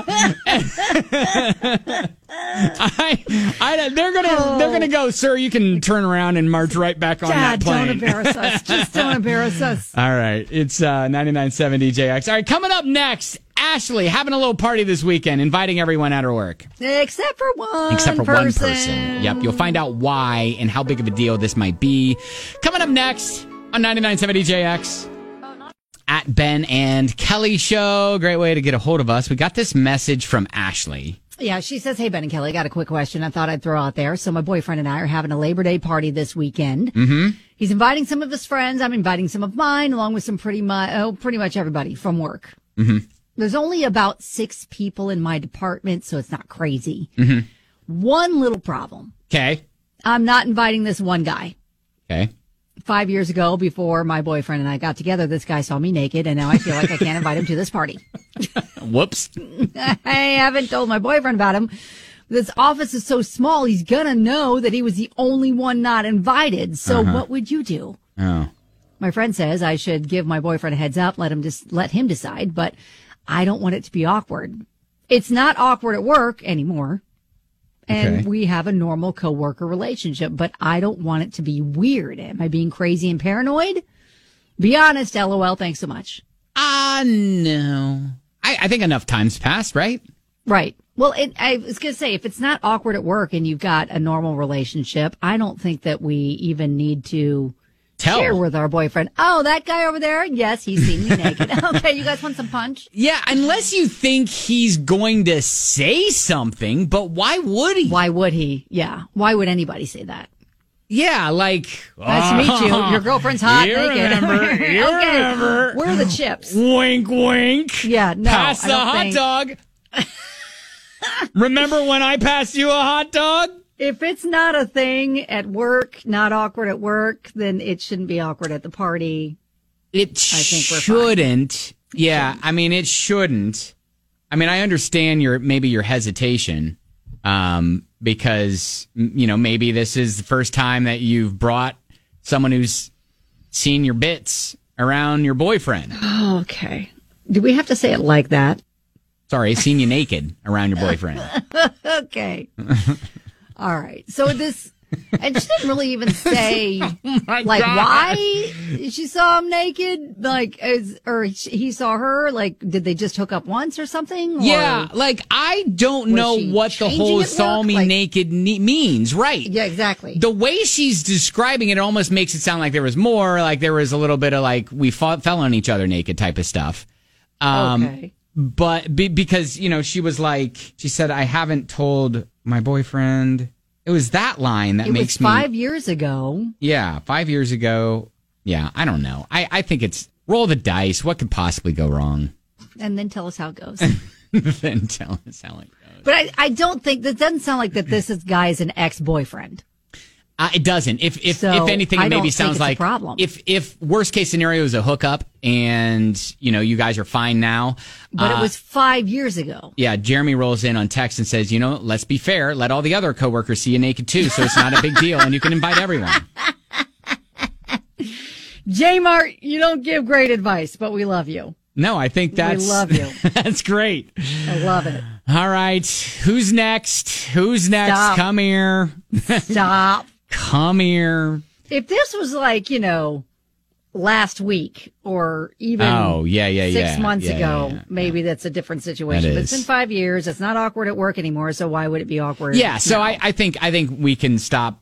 I, I, they're gonna, they're gonna go, sir. You can turn around and march right back on Dad, that plane. don't embarrass us. Just don't embarrass us. All right, it's uh, ninety-nine point seven D J X. All right, coming up next, Ashley having a little party this weekend, inviting everyone at her work. Except for one Except for person. one person. Yep, you'll find out why and how big of a deal this might be. Coming up next on ninety-nine point seven D J X. At Ben and Kelly Show. Great way to get a hold of us. We got this message from Ashley. Yeah, she says, hey, Ben and Kelly, I got a quick question I thought I'd throw out there. So my boyfriend and I are having a Labor Day party this weekend. Mm-hmm. He's inviting some of his friends. I'm inviting some of mine, along with some pretty much, oh, pretty much everybody from work. Mm-hmm. There's only about six people in my department, so it's not crazy. Mm-hmm. One little problem. Okay. I'm not inviting this one guy. Okay. Five years ago, before my boyfriend and I got together, this guy saw me naked, and now I feel like I can't invite him to this party. Whoops. I haven't told my boyfriend about him. This office is so small, he's gonna know that he was the only one not invited. So Uh-huh. what would you do? Oh. My friend says I should give my boyfriend a heads up, let him just let him decide, but I don't want it to be awkward. It's not awkward at work anymore. And Okay. we have a normal coworker relationship, but I don't want it to be weird. Am I being crazy and paranoid? Be honest, LOL. Thanks so much. Ah, uh, no. I, I think enough time's passed, right? Right. Well, it, I was going to say, if it's not awkward at work and you've got a normal relationship, I don't think that we even need to Tell. share with our boyfriend. Oh, that guy over there? Yes, he's seen me naked. Okay, you guys want some punch? Yeah, unless you think he's going to say something, but why would he? Why would he? Yeah. Why would anybody say that? Yeah, like... Nice to meet you. Your girlfriend's hot You naked. remember, you Okay, remember. where are the chips? Wink, wink. Yeah, no, Pass I the don't hot think- dog. Remember when I passed you a hot dog? If it's not a thing at work, not awkward at work, then it shouldn't be awkward at the party. It I think we're shouldn't. Yeah, I mean, it shouldn't. I mean, I understand your maybe your hesitation um, because, you know, maybe this is the first time that you've brought someone who's seen your bits around your boyfriend. Oh, okay. Do we have to say it like that? Sorry, seen you naked around your boyfriend. Okay. All right. So this... And she didn't really even say, oh like, God. why she saw him naked, like, as, or he saw her. Like, did they just hook up once or something? Or yeah, like I don't know what the whole "saw me like, naked" ne- means. Right? Yeah, exactly. The way she's describing it, it almost makes it sound like there was more. Like there was a little bit of like we fought, fell on each other naked type of stuff. Um, okay. But be, because you know she was like she said, "I haven't told my boyfriend." It was that line that it makes was me... five years ago. Yeah, five years ago. Yeah, I don't know. I, I think it's roll the dice. What could possibly go wrong? And then tell us how it goes. Then tell us how it goes. But I, I don't think... That doesn't sound like that this is guy is an ex-boyfriend. Uh, it doesn't. If if, So, if anything, I it maybe don't sounds think it's a like problem. if if worst case scenario is a hookup and you know you guys are fine now. But uh, it was five years ago. Yeah, Jeremy rolls in on text and says, you know, let's be fair. Let all the other coworkers see you naked too, so it's not a big deal, and you can invite everyone. J-Mart, you don't give great advice, but we love you. No, I think that's We love you. That's great. I love it. All right, who's next? Who's next? Stop. Come here. Stop. Come here. If this was like, you know, last week or even Oh, yeah, yeah, six yeah. months Yeah, ago, yeah, yeah. maybe that's a different situation. That But it's is. been five years. It's not awkward at work anymore, so why would it be awkward? Yeah, so now? I, I think I think we can stop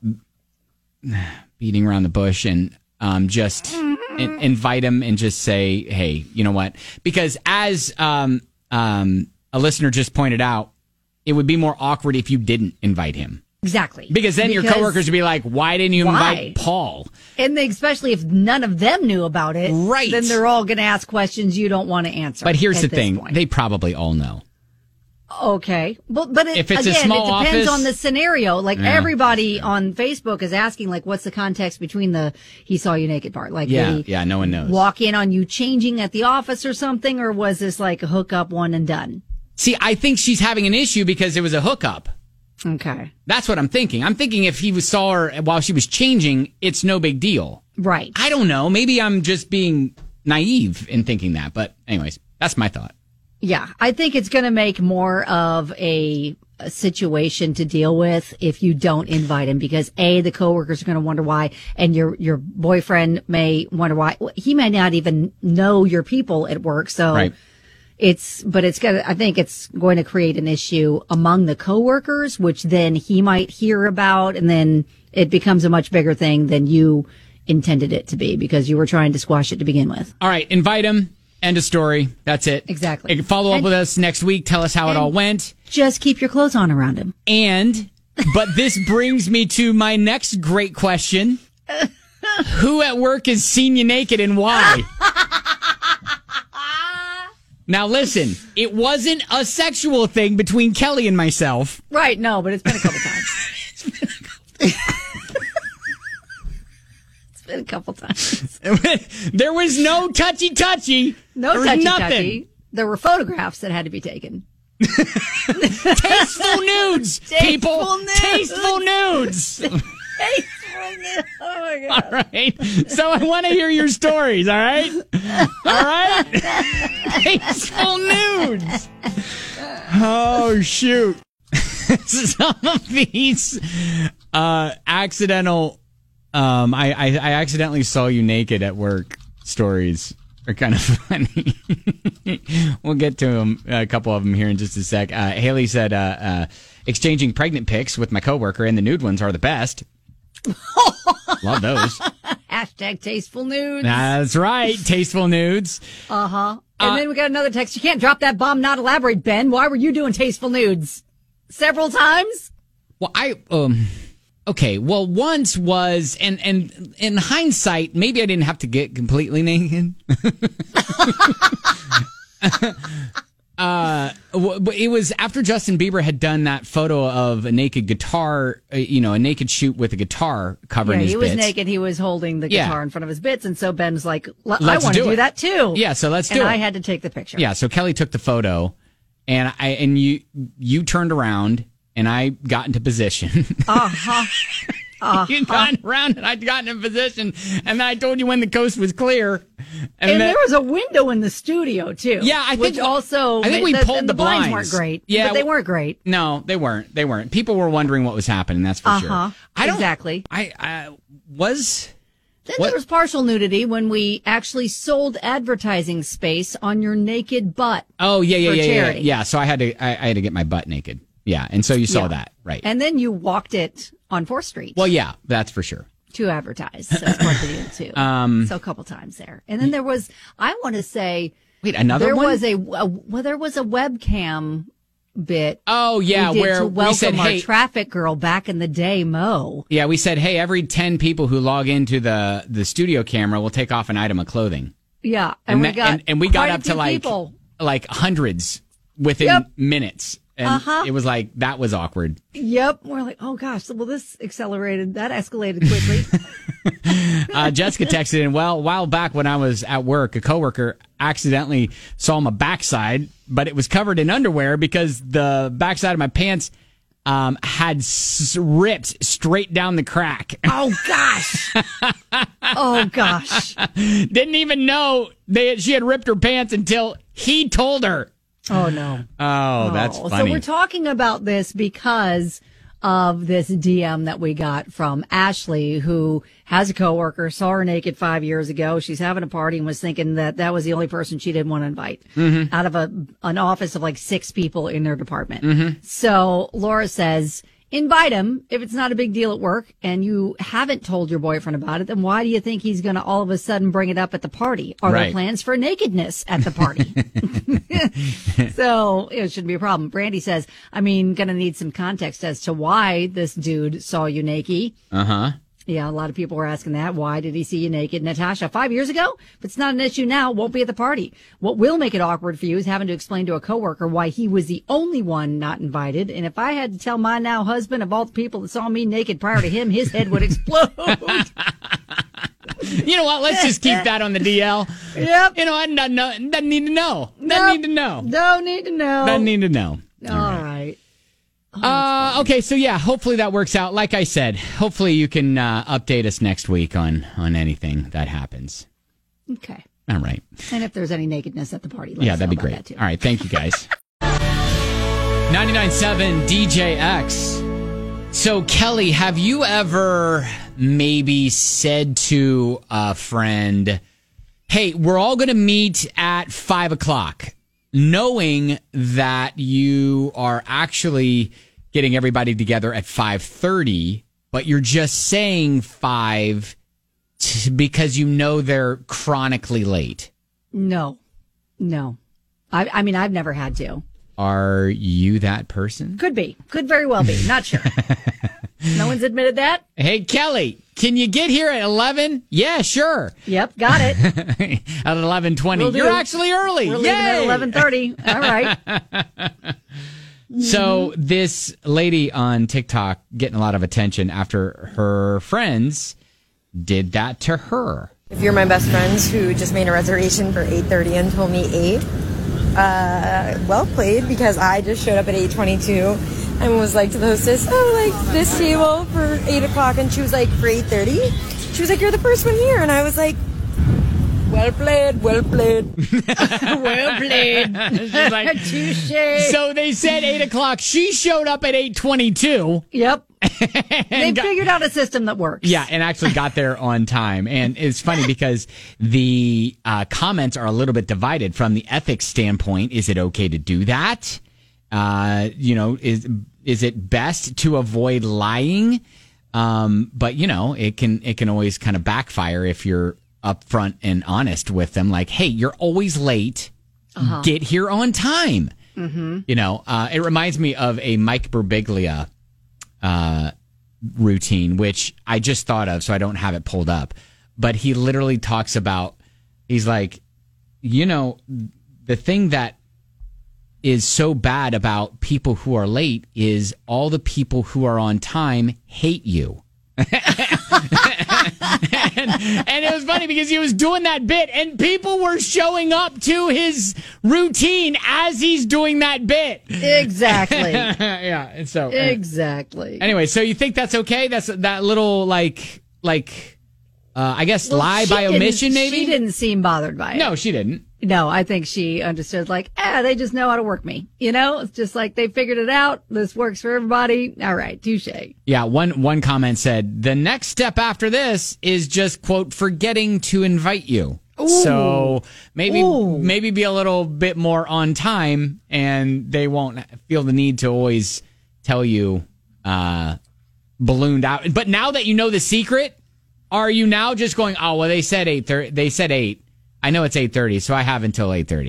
beating around the bush and um, just in, invite him and just say, hey, you know what? Because as um, um, a listener just pointed out, it would be more awkward if you didn't invite him. Exactly. Because then your Because- coworkers would be like, why didn't you Why? invite Paul? And they, especially if none of them knew about it, Right. then they're all going to ask questions you don't want to answer. But here's at the this thing. point. They probably all know. Okay. But, but it, If it's a again, small it depends office- on the scenario. Like Yeah. everybody on Facebook is asking, like, what's the context between the he saw you naked part? Like, Yeah, did he yeah, no one knows. walk in on you changing at the office or something? Or was this like a hookup one and done? See, I think she's having an issue because it was a hookup. Okay. That's what I'm thinking. I'm thinking if he was saw her while she was changing, it's no big deal. Right. I don't know. Maybe I'm just being naive in thinking that. But anyways, that's my thought. Yeah. I think it's going to make more of a, a situation to deal with if you don't invite him because A, the coworkers are going to wonder why, and your, your boyfriend may wonder why. He may not even know your people at work. So Right. it's, but it's gonna, I think it's going to create an issue among the coworkers, which then he might hear about, and then it becomes a much bigger thing than you intended it to be because you were trying to squash it to begin with. All right. Invite him. End of story. That's it. Exactly. Follow up And- with us next week. Tell us how it and- all went. Just keep your clothes on around him. And, but this brings me to my next great question. Who at work has seen you naked and why? Now listen, it wasn't a sexual thing between Kelly and myself. Right. No, but it's been a couple times. It's been a couple times. There was no touchy touchy. No there was touchy nothing. touchy. There were photographs that had to be taken. Tasteful nudes, people. Tasteful nudes. Tasteful nudes. Oh my God. All right. So I want to hear your stories, all right? All right? Tasteful nudes. Oh, shoot. Some of these uh, accidental, um, I, I, I accidentally saw you naked at work stories are kind of funny. We'll get to them, a couple of them here in just a sec. Uh, Haley said, uh, uh, exchanging pregnant pics with my coworker and the nude ones are the best. Love those. Hashtag tasteful nudes. That's right. Tasteful nudes. Uh-huh. And Uh, then we got another text. You can't drop that bomb, not elaborate, Ben. Why were you doing tasteful nudes? Several times? Well, I, um, okay. Well, once was, and, and in hindsight, maybe I didn't have to get completely naked. Uh, w- it was after Justin Bieber had done that photo of a naked guitar, uh, you know, a naked shoot with a guitar covering yeah, his he was bits. naked. He was holding the Yeah. guitar in front of his bits. And so Ben's like, I Let's want to do do it. that too. Yeah, so let's do and it. I had to take the picture. Yeah, so Kelly took the photo, and I and you you turned around, and I got into position. Uh-huh. Uh-huh. You got around, and I got in position, and then I told you when the coast was clear. And, then, there was a window in the studio too. Yeah, I which think also I think we the, pulled the, the blinds. blinds. weren't great. Yeah, but they weren't great. No, they weren't. They weren't. People were wondering what was happening. That's for Uh sure. huh. I don't, Exactly. I, I was. Then What? there was partial nudity when we actually sold advertising space on your naked butt. Oh yeah, yeah, for yeah, yeah, charity. yeah. So I had to, I, I had to get my butt naked. Yeah, and so you saw Yeah. that, right? And then you walked it on fourth Street. Well, yeah, that's for sure. To advertise. So it's part of the deal too. Um, so a couple times there. And then there was, I want to say, Wait, another there one? was a, a, well, there was a webcam bit. Oh yeah, we did where to welcome we said, our hey, traffic girl back in the day, Mo. yeah, we said, hey, every ten people who log into the the studio camera will take off an item of clothing. Yeah. And, we that- got, and, and we got quite a up to few like people. like hundreds within Yep. minutes, and Uh-huh. it was like that was awkward. Yep. We're like, oh gosh, well, this accelerated, that escalated quickly. Uh, Jessica texted in, well, a while back when I was at work, a coworker accidentally saw my backside, but it was covered in underwear because the backside of my pants um, had s- ripped straight down the crack. Oh gosh. Oh gosh. Didn't even know they she had ripped her pants until he told her. Oh no. Oh, that's Oh, funny. So we're talking about this because of this D M that we got from Ashley, who has a coworker, saw her naked five years ago. She's having a party and was thinking that that was the only person she didn't want to invite Mhm. out of a an office of like six people in their department. Mhm. So Laura says, invite him if it's not a big deal at work and you haven't told your boyfriend about it. Then why do you think he's going to all of a sudden bring it up at the party? Are there Right. plans for nakedness at the party? So it shouldn't be a problem. Brandy says, I mean, going to need some context as to why this dude saw you naked. Uh-huh. Yeah, a lot of people were asking that. Why did he see you naked? Natasha, five years ago? If it's not an issue now, won't be at the party. What will make it awkward for you is having to explain to a coworker why he was the only one not invited. And if I had to tell my now husband of all the people that saw me naked prior to him, his head would explode. You know what? Let's just keep that on the D L. Yep. You know, I doesn't, know, doesn't need to know. Doesn't Nope. need to know. Don't need to know. Doesn't need to know. All right. Uh, okay, so yeah, hopefully that works out. Like I said, hopefully you can uh, update us next week on on anything that happens. Okay. All right. And if there's any nakedness at the party, let Yeah, us that'd know be about great. that too. All right, thank you guys. ninety-nine point seven D J X. So Kelly, have you ever maybe said to a friend, hey, we're all going to meet at five o'clock, knowing that you are actually getting everybody together at five thirty, but you're just saying five t- because you know they're chronically late? No, no. I, I mean, I've never had to. Are you that person? Could be. Could very well be. Not sure. No one's admitted that? Hey, Kelly, can you get here at eleven? Yeah, sure. Yep, got it. At eleven twenty. Will do. You're actually early. We're Yay! leaving at eleven thirty. All right. So this lady on TikTok getting a lot of attention after her friends did that to her. If you're my best friends who just made a reservation for eight thirty and told me eight, uh, well played, because I just showed up at eight twenty-two and was like to the hostess, oh, like this table for eight o'clock, and she was like, for eight thirty? She was like, you're the first one here, and I was like, well played, well played. Well played. She's like, touche. So they said eight o'clock. She showed up at eight twenty-two. Yep. They got- figured out a system that works. Yeah, and actually got there on time. And it's funny because the uh, comments are a little bit divided from the ethics standpoint. Is it okay to do that? Uh, you know, is is it best to avoid lying? Um, but you know, it can it can always kind of backfire if you're upfront and honest with them. Like, hey, you're always late. Uh-huh. Get here on time. Mm-hmm. You know, uh, it reminds me of a Mike Birbiglia uh, routine, which I just thought of, so I don't have it pulled up. But he literally talks about, he's like, you know, the thing that is so bad about people who are late is all the people who are on time hate you. and, and it was funny because he was doing that bit and people were showing up to his routine as he's doing that bit. Exactly. yeah. And so exactly. Anyway, so you think that's okay? That's that little like like uh, I guess well, lie by omission. Maybe she didn't seem bothered by it. No, she didn't. No, I think she understood, like, ah, they just know how to work me. You know, it's just like they figured it out. This works for everybody. All right, touche. Yeah, one one comment said, the next step after this is just, quote, forgetting to invite you. Ooh. So maybe Ooh. maybe be a little bit more on time, and they won't feel the need to always tell you uh, ballooned out. But now that you know the secret, are you now just going, oh, well, they said eight thirty. They said eight. I know it's eight thirty, so I have until eight thirty.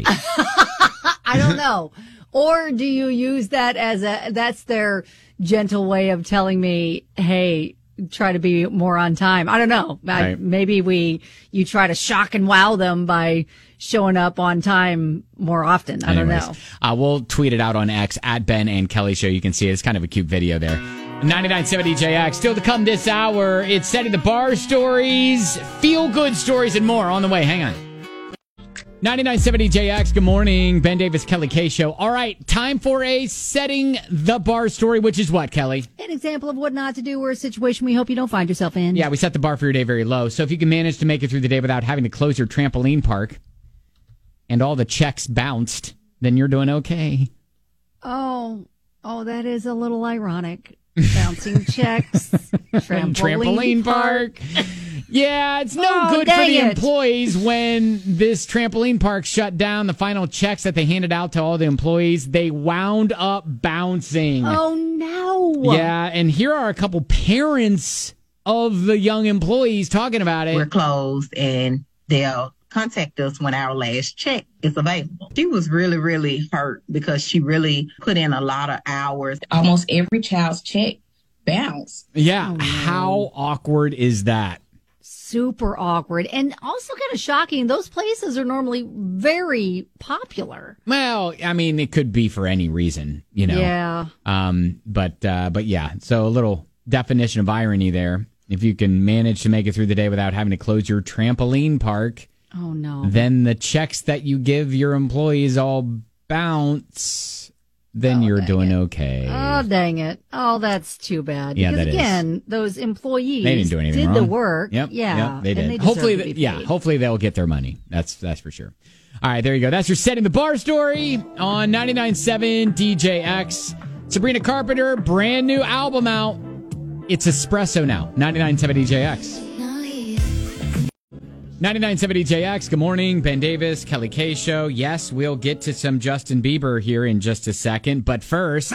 I don't know. Or do you use that as a, that's their gentle way of telling me, hey, try to be more on time. I don't know. I, right. Maybe we, you try to shock and wow them by showing up on time more often. I Anyways, don't know. Uh, we'll tweet it out on X at Ben and Kelly Show. You can see it. It's kind of a cute video there. ninety-nine point seven D J X. Still to come this hour. It's Setting the Bar stories, feel good stories, and more on the way. Hang on. ninety-nine point seven D J X, good morning. Ben Davis, Kelly K Show. All right, time for a Setting the Bar story, which is what, Kelly? An example of what not to do or a situation we hope you don't find yourself in. Yeah, we set the bar for your day very low. So if you can manage to make it through the day without having to close your trampoline park and all the checks bounced, then you're doing okay. Oh, oh, that is a little ironic. Bouncing checks, trampoline, trampoline park. Yeah, it's no oh, good for the it. employees when this trampoline park shut down. The final checks that they handed out to all the employees, they wound up bouncing. Oh, no. Yeah, and here are a couple parents of the young employees talking about it. We're closed, and they'll contact us when our last check is available. She was really, really hurt because she really put in a lot of hours. Almost every child's check bounced. Yeah, oh, how awkward is that? Super awkward, and also kind of shocking. Those places are normally very popular. Well, I mean, it could be for any reason, you know. Yeah. Um, but uh, but yeah, so a little definition of irony there. If you can manage to make it through the day without having to close your trampoline park, oh no, then the checks that you give your employees all bounce. Then oh, you're doing it. okay. Oh, dang it. Oh, that's too bad. Yeah, because that again, is. those employees they didn't do anything did wrong. the work. Yep. Yeah. Yep, they did. They hopefully, they, yeah, hopefully they'll get their money. That's that's for sure. All right, there you go. That's your Setting the Bar story on ninety-nine point seven D J X. Sabrina Carpenter, brand new album out. It's Espresso now. ninety-nine point seven D J X. ninety-nine point seven D J X, good morning. Ben Davis, Kelly K Show. Yes, we'll get to some Justin Bieber here in just a second, but first...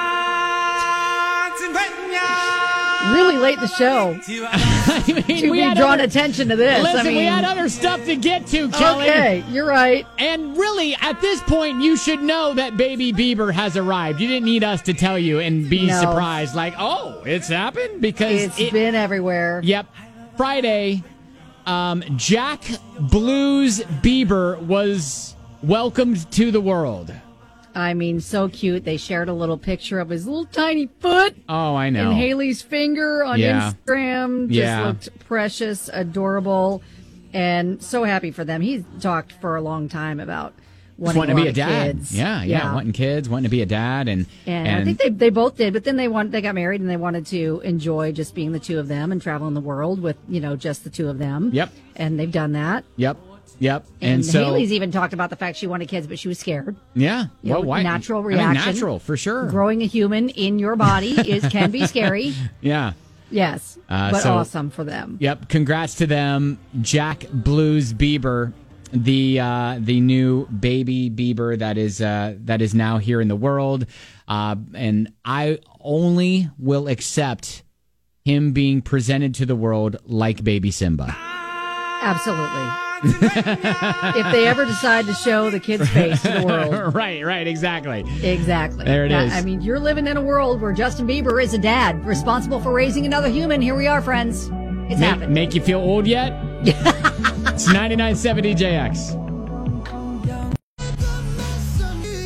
Really late in the show. I mean, to we be had drawn other, attention to this. Listen, I mean, we had other stuff to get to, Kelly. Okay, you're right. And really, at this point, you should know that Baby Bieber has arrived. You didn't need us to tell you and be no. surprised, like, oh, it's happened? Because it's it, been everywhere. Yep. Friday... Um, Jack Blues Bieber was welcomed to the world. I mean, so cute. They shared a little picture of his little tiny foot. Oh, I know. And Haley's finger on yeah. Instagram. Just yeah. looked precious, adorable, and so happy for them. He's talked for a long time about wanting, wanting to be a dad. Kids. Yeah, yeah, yeah, wanting kids, wanting to be a dad, and and, and I think they they both did. But then they want they got married and they wanted to enjoy just being the two of them and traveling the world with you know just the two of them. Yep. And they've done that. Yep. Yep. And, and so Haley's even talked about the fact she wanted kids, but she was scared. Yeah. You well, know, why? Natural reaction. I mean, natural for sure. Growing a human in your body is can be scary. Yeah. Yes. Uh, but so, awesome for them. Yep. Congrats to them, Jack Blues Bieber. The uh, the new baby Bieber that is uh, that is now here in the world, uh, and I only will accept him being presented to the world like baby Simba. Absolutely. If they ever decide to show the kid's face to the world, right, right, exactly, exactly. There it now, is. I mean, you're living in a world where Justin Bieber is a dad responsible for raising another human. Here we are, friends. It's make, happened. Make you feel old yet? It's ninety-nine point seven D J X. ninety-nine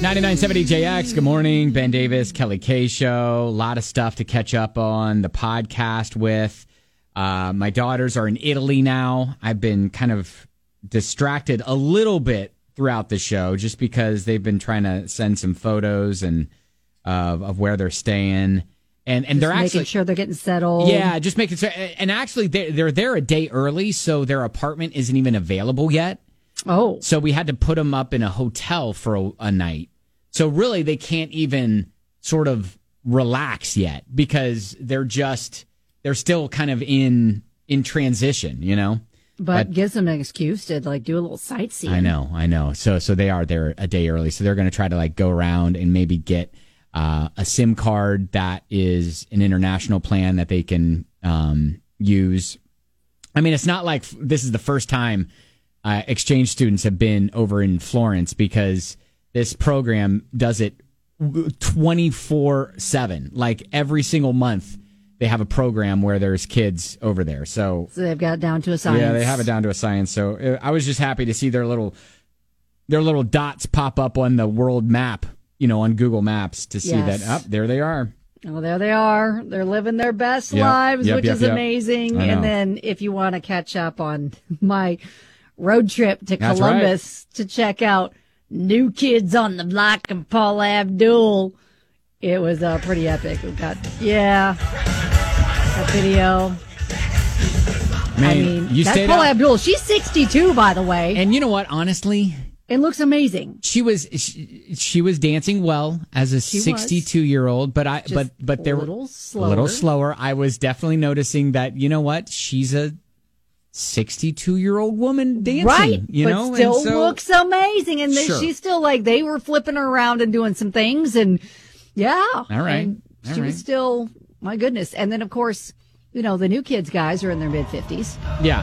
ninety-nine point seven D J X. Good morning. Ben Davis, Kelly K Show. A lot of stuff to catch up on. The podcast with. Uh, my daughters are in Italy now. I've been kind of distracted a little bit throughout the show just because they've been trying to send some photos and uh, of where they're staying. And and just they're making actually sure they're getting settled. Yeah, just making sure. And actually, they're, they're there a day early, so their apartment isn't even available yet. Oh. So we had to put them up in a hotel for a, a night. So really, they can't even sort of relax yet because they're just, they're still kind of in in transition, you know? But, but gives them an excuse to like do a little sightseeing. I know, I know. So so they are there a day early. So they're going to try to like go around and maybe get uh, a SIM card that is an international plan that they can um, use. I mean, it's not like this is the first time uh, exchange students have been over in Florence because this program does it twenty-four seven. Like every single month, they have a program where there's kids over there. So, so they've got it down to a science. Yeah, they have it down to a science. So uh, I was just happy to see their little their little dots pop up on the world map, you know, on Google Maps to see yes. that, oh, there they are. Oh, there they are. They're living their best yep. lives, yep, which yep, is yep. amazing. And then if you want to catch up on my road trip to That's Columbus right. to check out New Kids on the Block and Paula Abdul, it was uh, pretty epic. We've got, yeah, that video. Man, I mean, you that's stayed Paula out- Abdul. She's sixty-two, by the way. And you know what? Honestly, it looks amazing. She was she, she was dancing well as a sixty-two-year-old, but I Just but but they're a little slower. a little slower. I was definitely noticing that. You know what? She's a sixty-two-year-old woman dancing, right? You but know, still and so, looks amazing. And then Sure. she's still like they were flipping her around and doing some things, and yeah, all right, and all she right. was still, my goodness. And then of course, you know, the New Kids guys are in their mid fifties, yeah.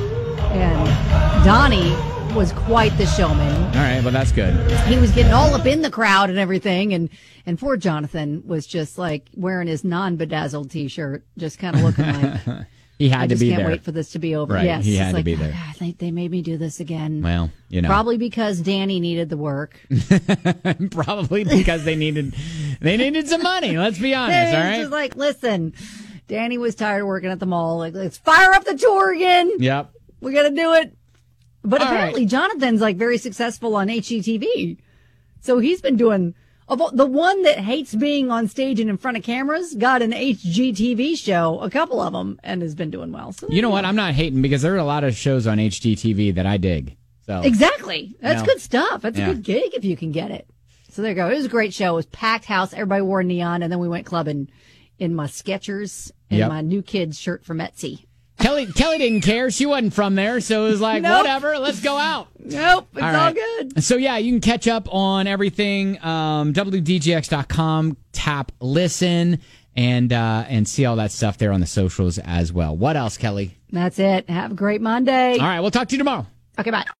and Donnie was quite the showman. All right, well that's good. He was getting all up in the crowd and everything, and and poor Jonathan was just like wearing his non-bedazzled T-shirt, just kind of looking like. He had I to just be can't there. wait for this to be over. Right, Yes, he it's had to like, be there. "Oh, God, they, they made me do this again. Well, you know, Probably because Danny needed the work. probably because they needed they needed some money. Let's be honest. It's All right. just like, listen, Danny was tired of working at the mall. Like, let's fire up the tour again. Yep. We got to do it. But All apparently, Jonathan's like very successful on H G T V. So he's been doing. Of all- the one that hates being on stage and in front of cameras got an H G T V show, a couple of them, and has been doing well. So You know what? I'm not hating because there are a lot of shows on H G T V that I dig. So Exactly. That's You know. good stuff. That's Yeah. a good gig if you can get it. So there you go. It was a great show. It was packed house. Everybody wore neon, and then we went clubbing in my Skechers and Yep. my New Kids shirt from Etsy. Kelly Kelly didn't care. She wasn't from there, so it was like, Nope. whatever, let's go out. Nope, it's all, right. good. So yeah, you can catch up on everything. Um, W D J X dot com, tap listen, and uh, and see all that stuff there on the socials as well. What else, Kelly? That's it. Have a great Monday. All right, we'll talk to you tomorrow. Okay, bye.